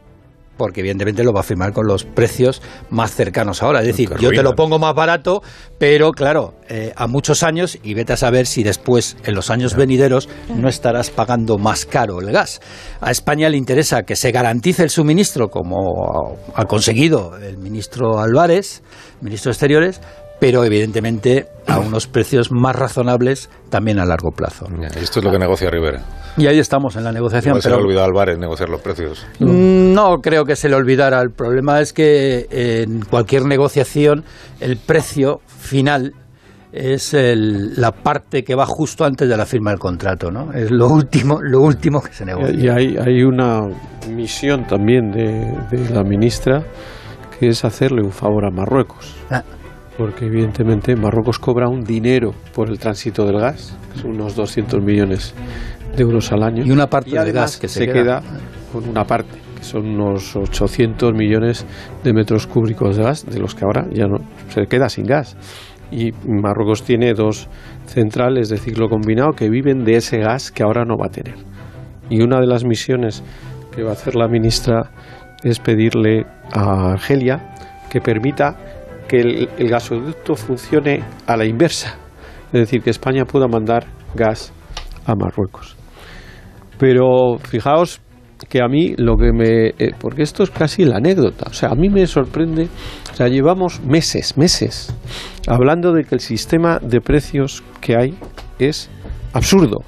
porque evidentemente lo va a firmar con los precios más cercanos ahora. Es decir, yo te lo pongo más barato, pero claro, eh, a muchos años, y vete a saber si después, en los años venideros, no estarás pagando más caro el gas. A España le interesa que se garantice el suministro, como ha conseguido el ministro Álvarez, ministro de Exteriores, pero evidentemente a unos precios más razonables también a largo plazo. Esto es lo que negocia Rivera. Y ahí estamos en la negociación. Igual se pero... le olvidó al V A R en negociar los precios. No creo que se le olvidara. El problema es que en cualquier negociación el precio final es el, la parte que va justo antes de la firma del contrato, ¿no? Es lo último, lo último que se negocia. Y hay, hay una misión también de, de la ministra, que es hacerle un favor a Marruecos. Ah. Porque evidentemente Marruecos cobra un dinero por el tránsito del gas, que son unos doscientos millones de euros al año. Y una parte y del gas que se, se queda. queda con una parte, que son unos ochocientos millones de metros cúbicos de gas, de los que ahora ya no se queda sin gas. Y Marruecos tiene dos centrales de ciclo combinado que viven de ese gas que ahora no va a tener. Y una de las misiones que va a hacer la ministra es pedirle a Argelia que permita que el, el gasoducto funcione a la inversa, es decir, que España pueda mandar gas a Marruecos. Pero fijaos que a mí lo que me... Eh, porque esto es casi la anécdota, o sea, a mí me sorprende, o sea, llevamos meses, meses, hablando de que el sistema de precios que hay es absurdo.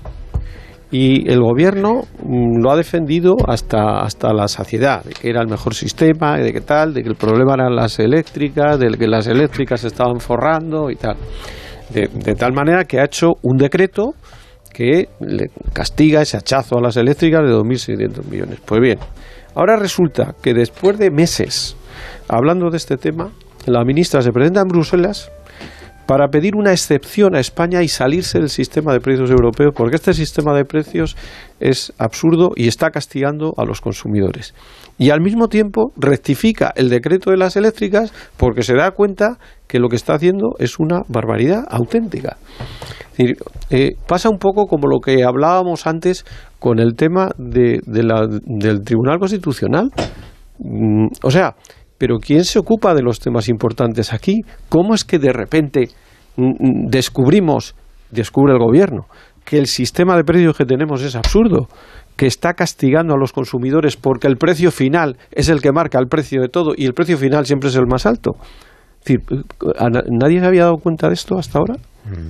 Y el gobierno mm, lo ha defendido hasta, hasta la saciedad, de que era el mejor sistema, de que tal, de que el problema eran las eléctricas, de que las eléctricas se estaban forrando y tal. De, de tal manera que ha hecho un decreto que le castiga ese hachazo a las eléctricas de dos mil seiscientos millones. Pues bien, ahora resulta que después de meses hablando de este tema, la ministra se presenta en Bruselas para pedir una excepción a España y salirse del sistema de precios europeo, porque este sistema de precios es absurdo y está castigando a los consumidores. Y al mismo tiempo rectifica el decreto de las eléctricas porque se da cuenta que lo que está haciendo es una barbaridad auténtica. Es decir, eh, pasa un poco como lo que hablábamos antes con el tema de, de la, del Tribunal Constitucional. Mm, o sea, pero ¿quién se ocupa de los temas importantes aquí? ¿Cómo es que de repente mm, descubrimos, descubre el gobierno, que el sistema de precios que tenemos es absurdo, que está castigando a los consumidores porque el precio final es el que marca el precio de todo y el precio final siempre es el más alto? Es decir, ¿nadie se había dado cuenta de esto hasta ahora?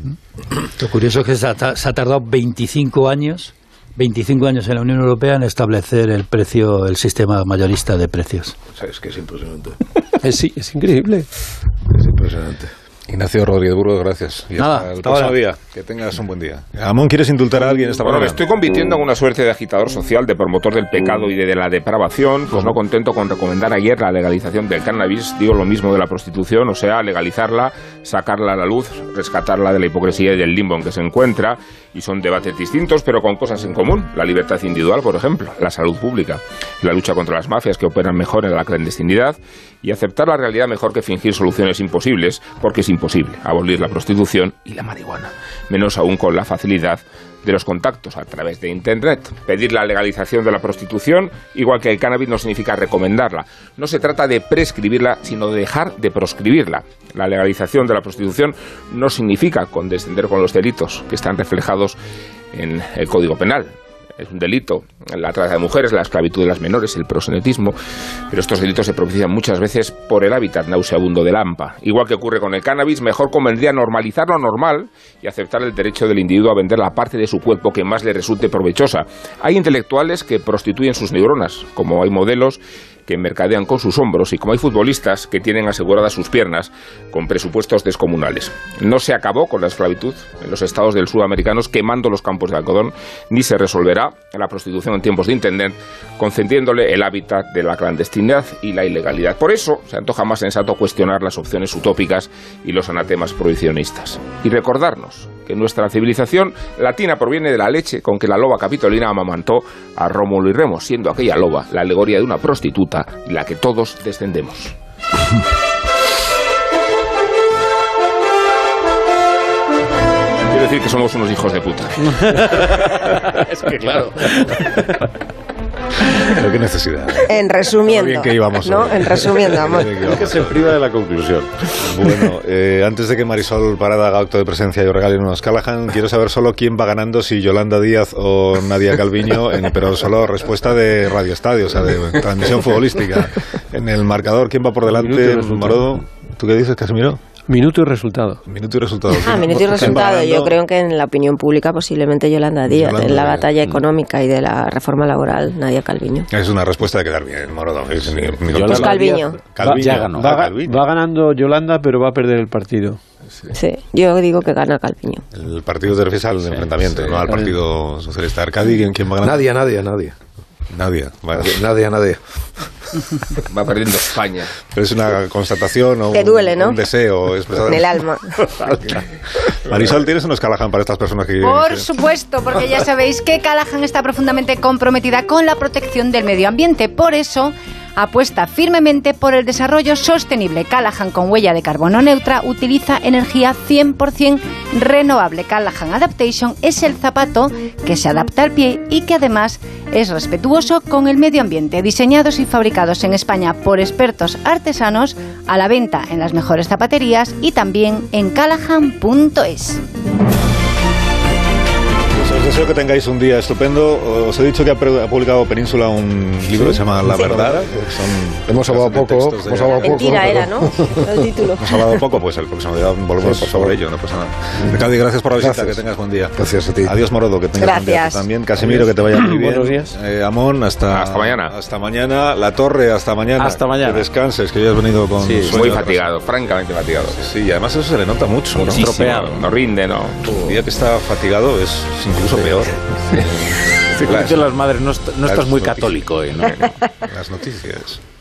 Lo curioso es que se ha, se ha tardado veinticinco años veinticinco años en la Unión Europea en establecer el precio, el sistema mayorista de precios. O sea, es que es impresionante. Es, sí, es increíble. Es impresionante. Ignacio Rodríguez Burgos, gracias. Y Nada, hasta el próximo día. Que tengas un buen día. Amón, ¿quieres indultar a alguien esta Bueno, me mañana? estoy convirtiendo en una suerte de agitador social, de promotor del pecado y de, de la depravación, pues no contento con recomendar ayer la legalización del cannabis, digo lo mismo de la prostitución, o sea, legalizarla, sacarla a la luz, rescatarla de la hipocresía y del limbo en que se encuentra, y son debates distintos, pero con cosas en común. La libertad individual, por ejemplo, la salud pública, la lucha contra las mafias que operan mejor en la clandestinidad, y aceptar la realidad mejor que fingir soluciones imposibles, porque es imposible abolir la prostitución y la marihuana, menos aún con la facilidad de los contactos a través de Internet. Pedir la legalización de la prostitución, igual que el cannabis, no significa recomendarla. No se trata de prescribirla, sino de dejar de proscribirla. La legalización de la prostitución no significa condescender con los delitos que están reflejados en el Código Penal. Es un delito la trata de mujeres, la esclavitud de las menores, el proxenetismo, pero estos delitos se propician muchas veces por el hábitat nauseabundo del AMPA. Igual que ocurre con el cannabis, mejor convendría normalizar lo normal y aceptar el derecho del individuo a vender la parte de su cuerpo que más le resulte provechosa. Hay intelectuales que prostituyen sus neuronas, como hay modelos que mercadean con sus hombros y como hay futbolistas que tienen aseguradas sus piernas con presupuestos descomunales. No se acabó con la esclavitud en los estados del sudamericanos quemando los campos de algodón, ni se resolverá la prostitución en tiempos de Internet concediéndole el hábitat de la clandestinidad y la ilegalidad. Por eso se antoja más sensato cuestionar las opciones utópicas y los anatemas prohibicionistas. Y recordarnos que nuestra civilización latina proviene de la leche con que la loba capitolina amamantó a Rómulo y Remo, siendo aquella loba la alegoría de una prostituta y la que todos descendemos. Quiero decir que somos unos hijos de puta. Es que claro. Pero qué necesidad. En resumiendo, bien que íbamos ¿no? hoy. En resumiendo, amor. Creo que se priva de la conclusión. Bueno, eh, antes de que Marisol Parada haga acto de presencia y os regale unos Callahan, quiero saber solo quién va ganando, si Yolanda Díaz o Nadia Calviño, en, pero solo respuesta de Radio Estadio, o sea, de transmisión futbolística. En el marcador, ¿quién va por delante? Morodo, ¿tú qué dices, Casimiro? Minuto y resultado. Minuto y resultado. Ah, minuto y resultado. Yo creo que en la opinión pública posiblemente Yolanda Díaz. Yolanda en la batalla económica y de la reforma laboral, Nadia Calviño. Es una respuesta de quedar bien, Morodo. Es, ni, ni pues Calviño. Calviño. Va, ya ganó. Va, va ganando Yolanda, pero va a perder el partido. Sí. sí, yo digo que gana Calviño. El partido te refieres al sí, enfrentamiento, sí, no al Partido Socialista. Arcadi, ¿quién, quién va a ganar? Nadia, Nadia, Nadia. Nadia, vale. Nadia, Nadia. Va perdiendo España. Pero es una constatación o te duele, un, ¿no? un deseo. En el alma. Marisol, ¿tienes unos Callahan para estas personas que Por quieren? Supuesto, porque ya sabéis que Callahan está profundamente comprometida con la protección del medio ambiente. Por eso apuesta firmemente por el desarrollo sostenible. Callahan, con huella de carbono neutra, utiliza energía cien por ciento renovable. Callahan Adaptation es el zapato que se adapta al pie y que además es respetuoso con el medio ambiente. Diseñados y fabricados en España por expertos artesanos, a la venta en las mejores zapaterías y también en callahan punto es. Os deseo que tengáis un día estupendo. Os he dicho que ha publicado Península un libro que se llama La sí. Verdad. Son hemos hablado poco. De... Hemos hablado Mentira poco, era, ¿no? El título. Hemos hablado poco, pues el próximo día volvemos sí, sobre ello, no pasa nada. Ricardo, gracias por la visita, gracias. Que tengas buen día. Gracias a ti. Adiós, Morodo, que tengas gracias. buen día. Tú también, Casimiro, que te vaya muy bien. Buenos días. Eh, Amón, hasta, hasta mañana. Hasta mañana. La Torre, hasta mañana. Hasta mañana. Que descanses, que ya has venido con sí, sueño. Muy fatigado, francamente fatigado. Sí, y además eso se le nota mucho, ¿no? Estropeado. No rinde, ¿no? El día que está fatigado es incluso sí. peor. Sí. Las, las madres, no, est- no estás muy noticias. Católico hoy, ¿no? Las noticias.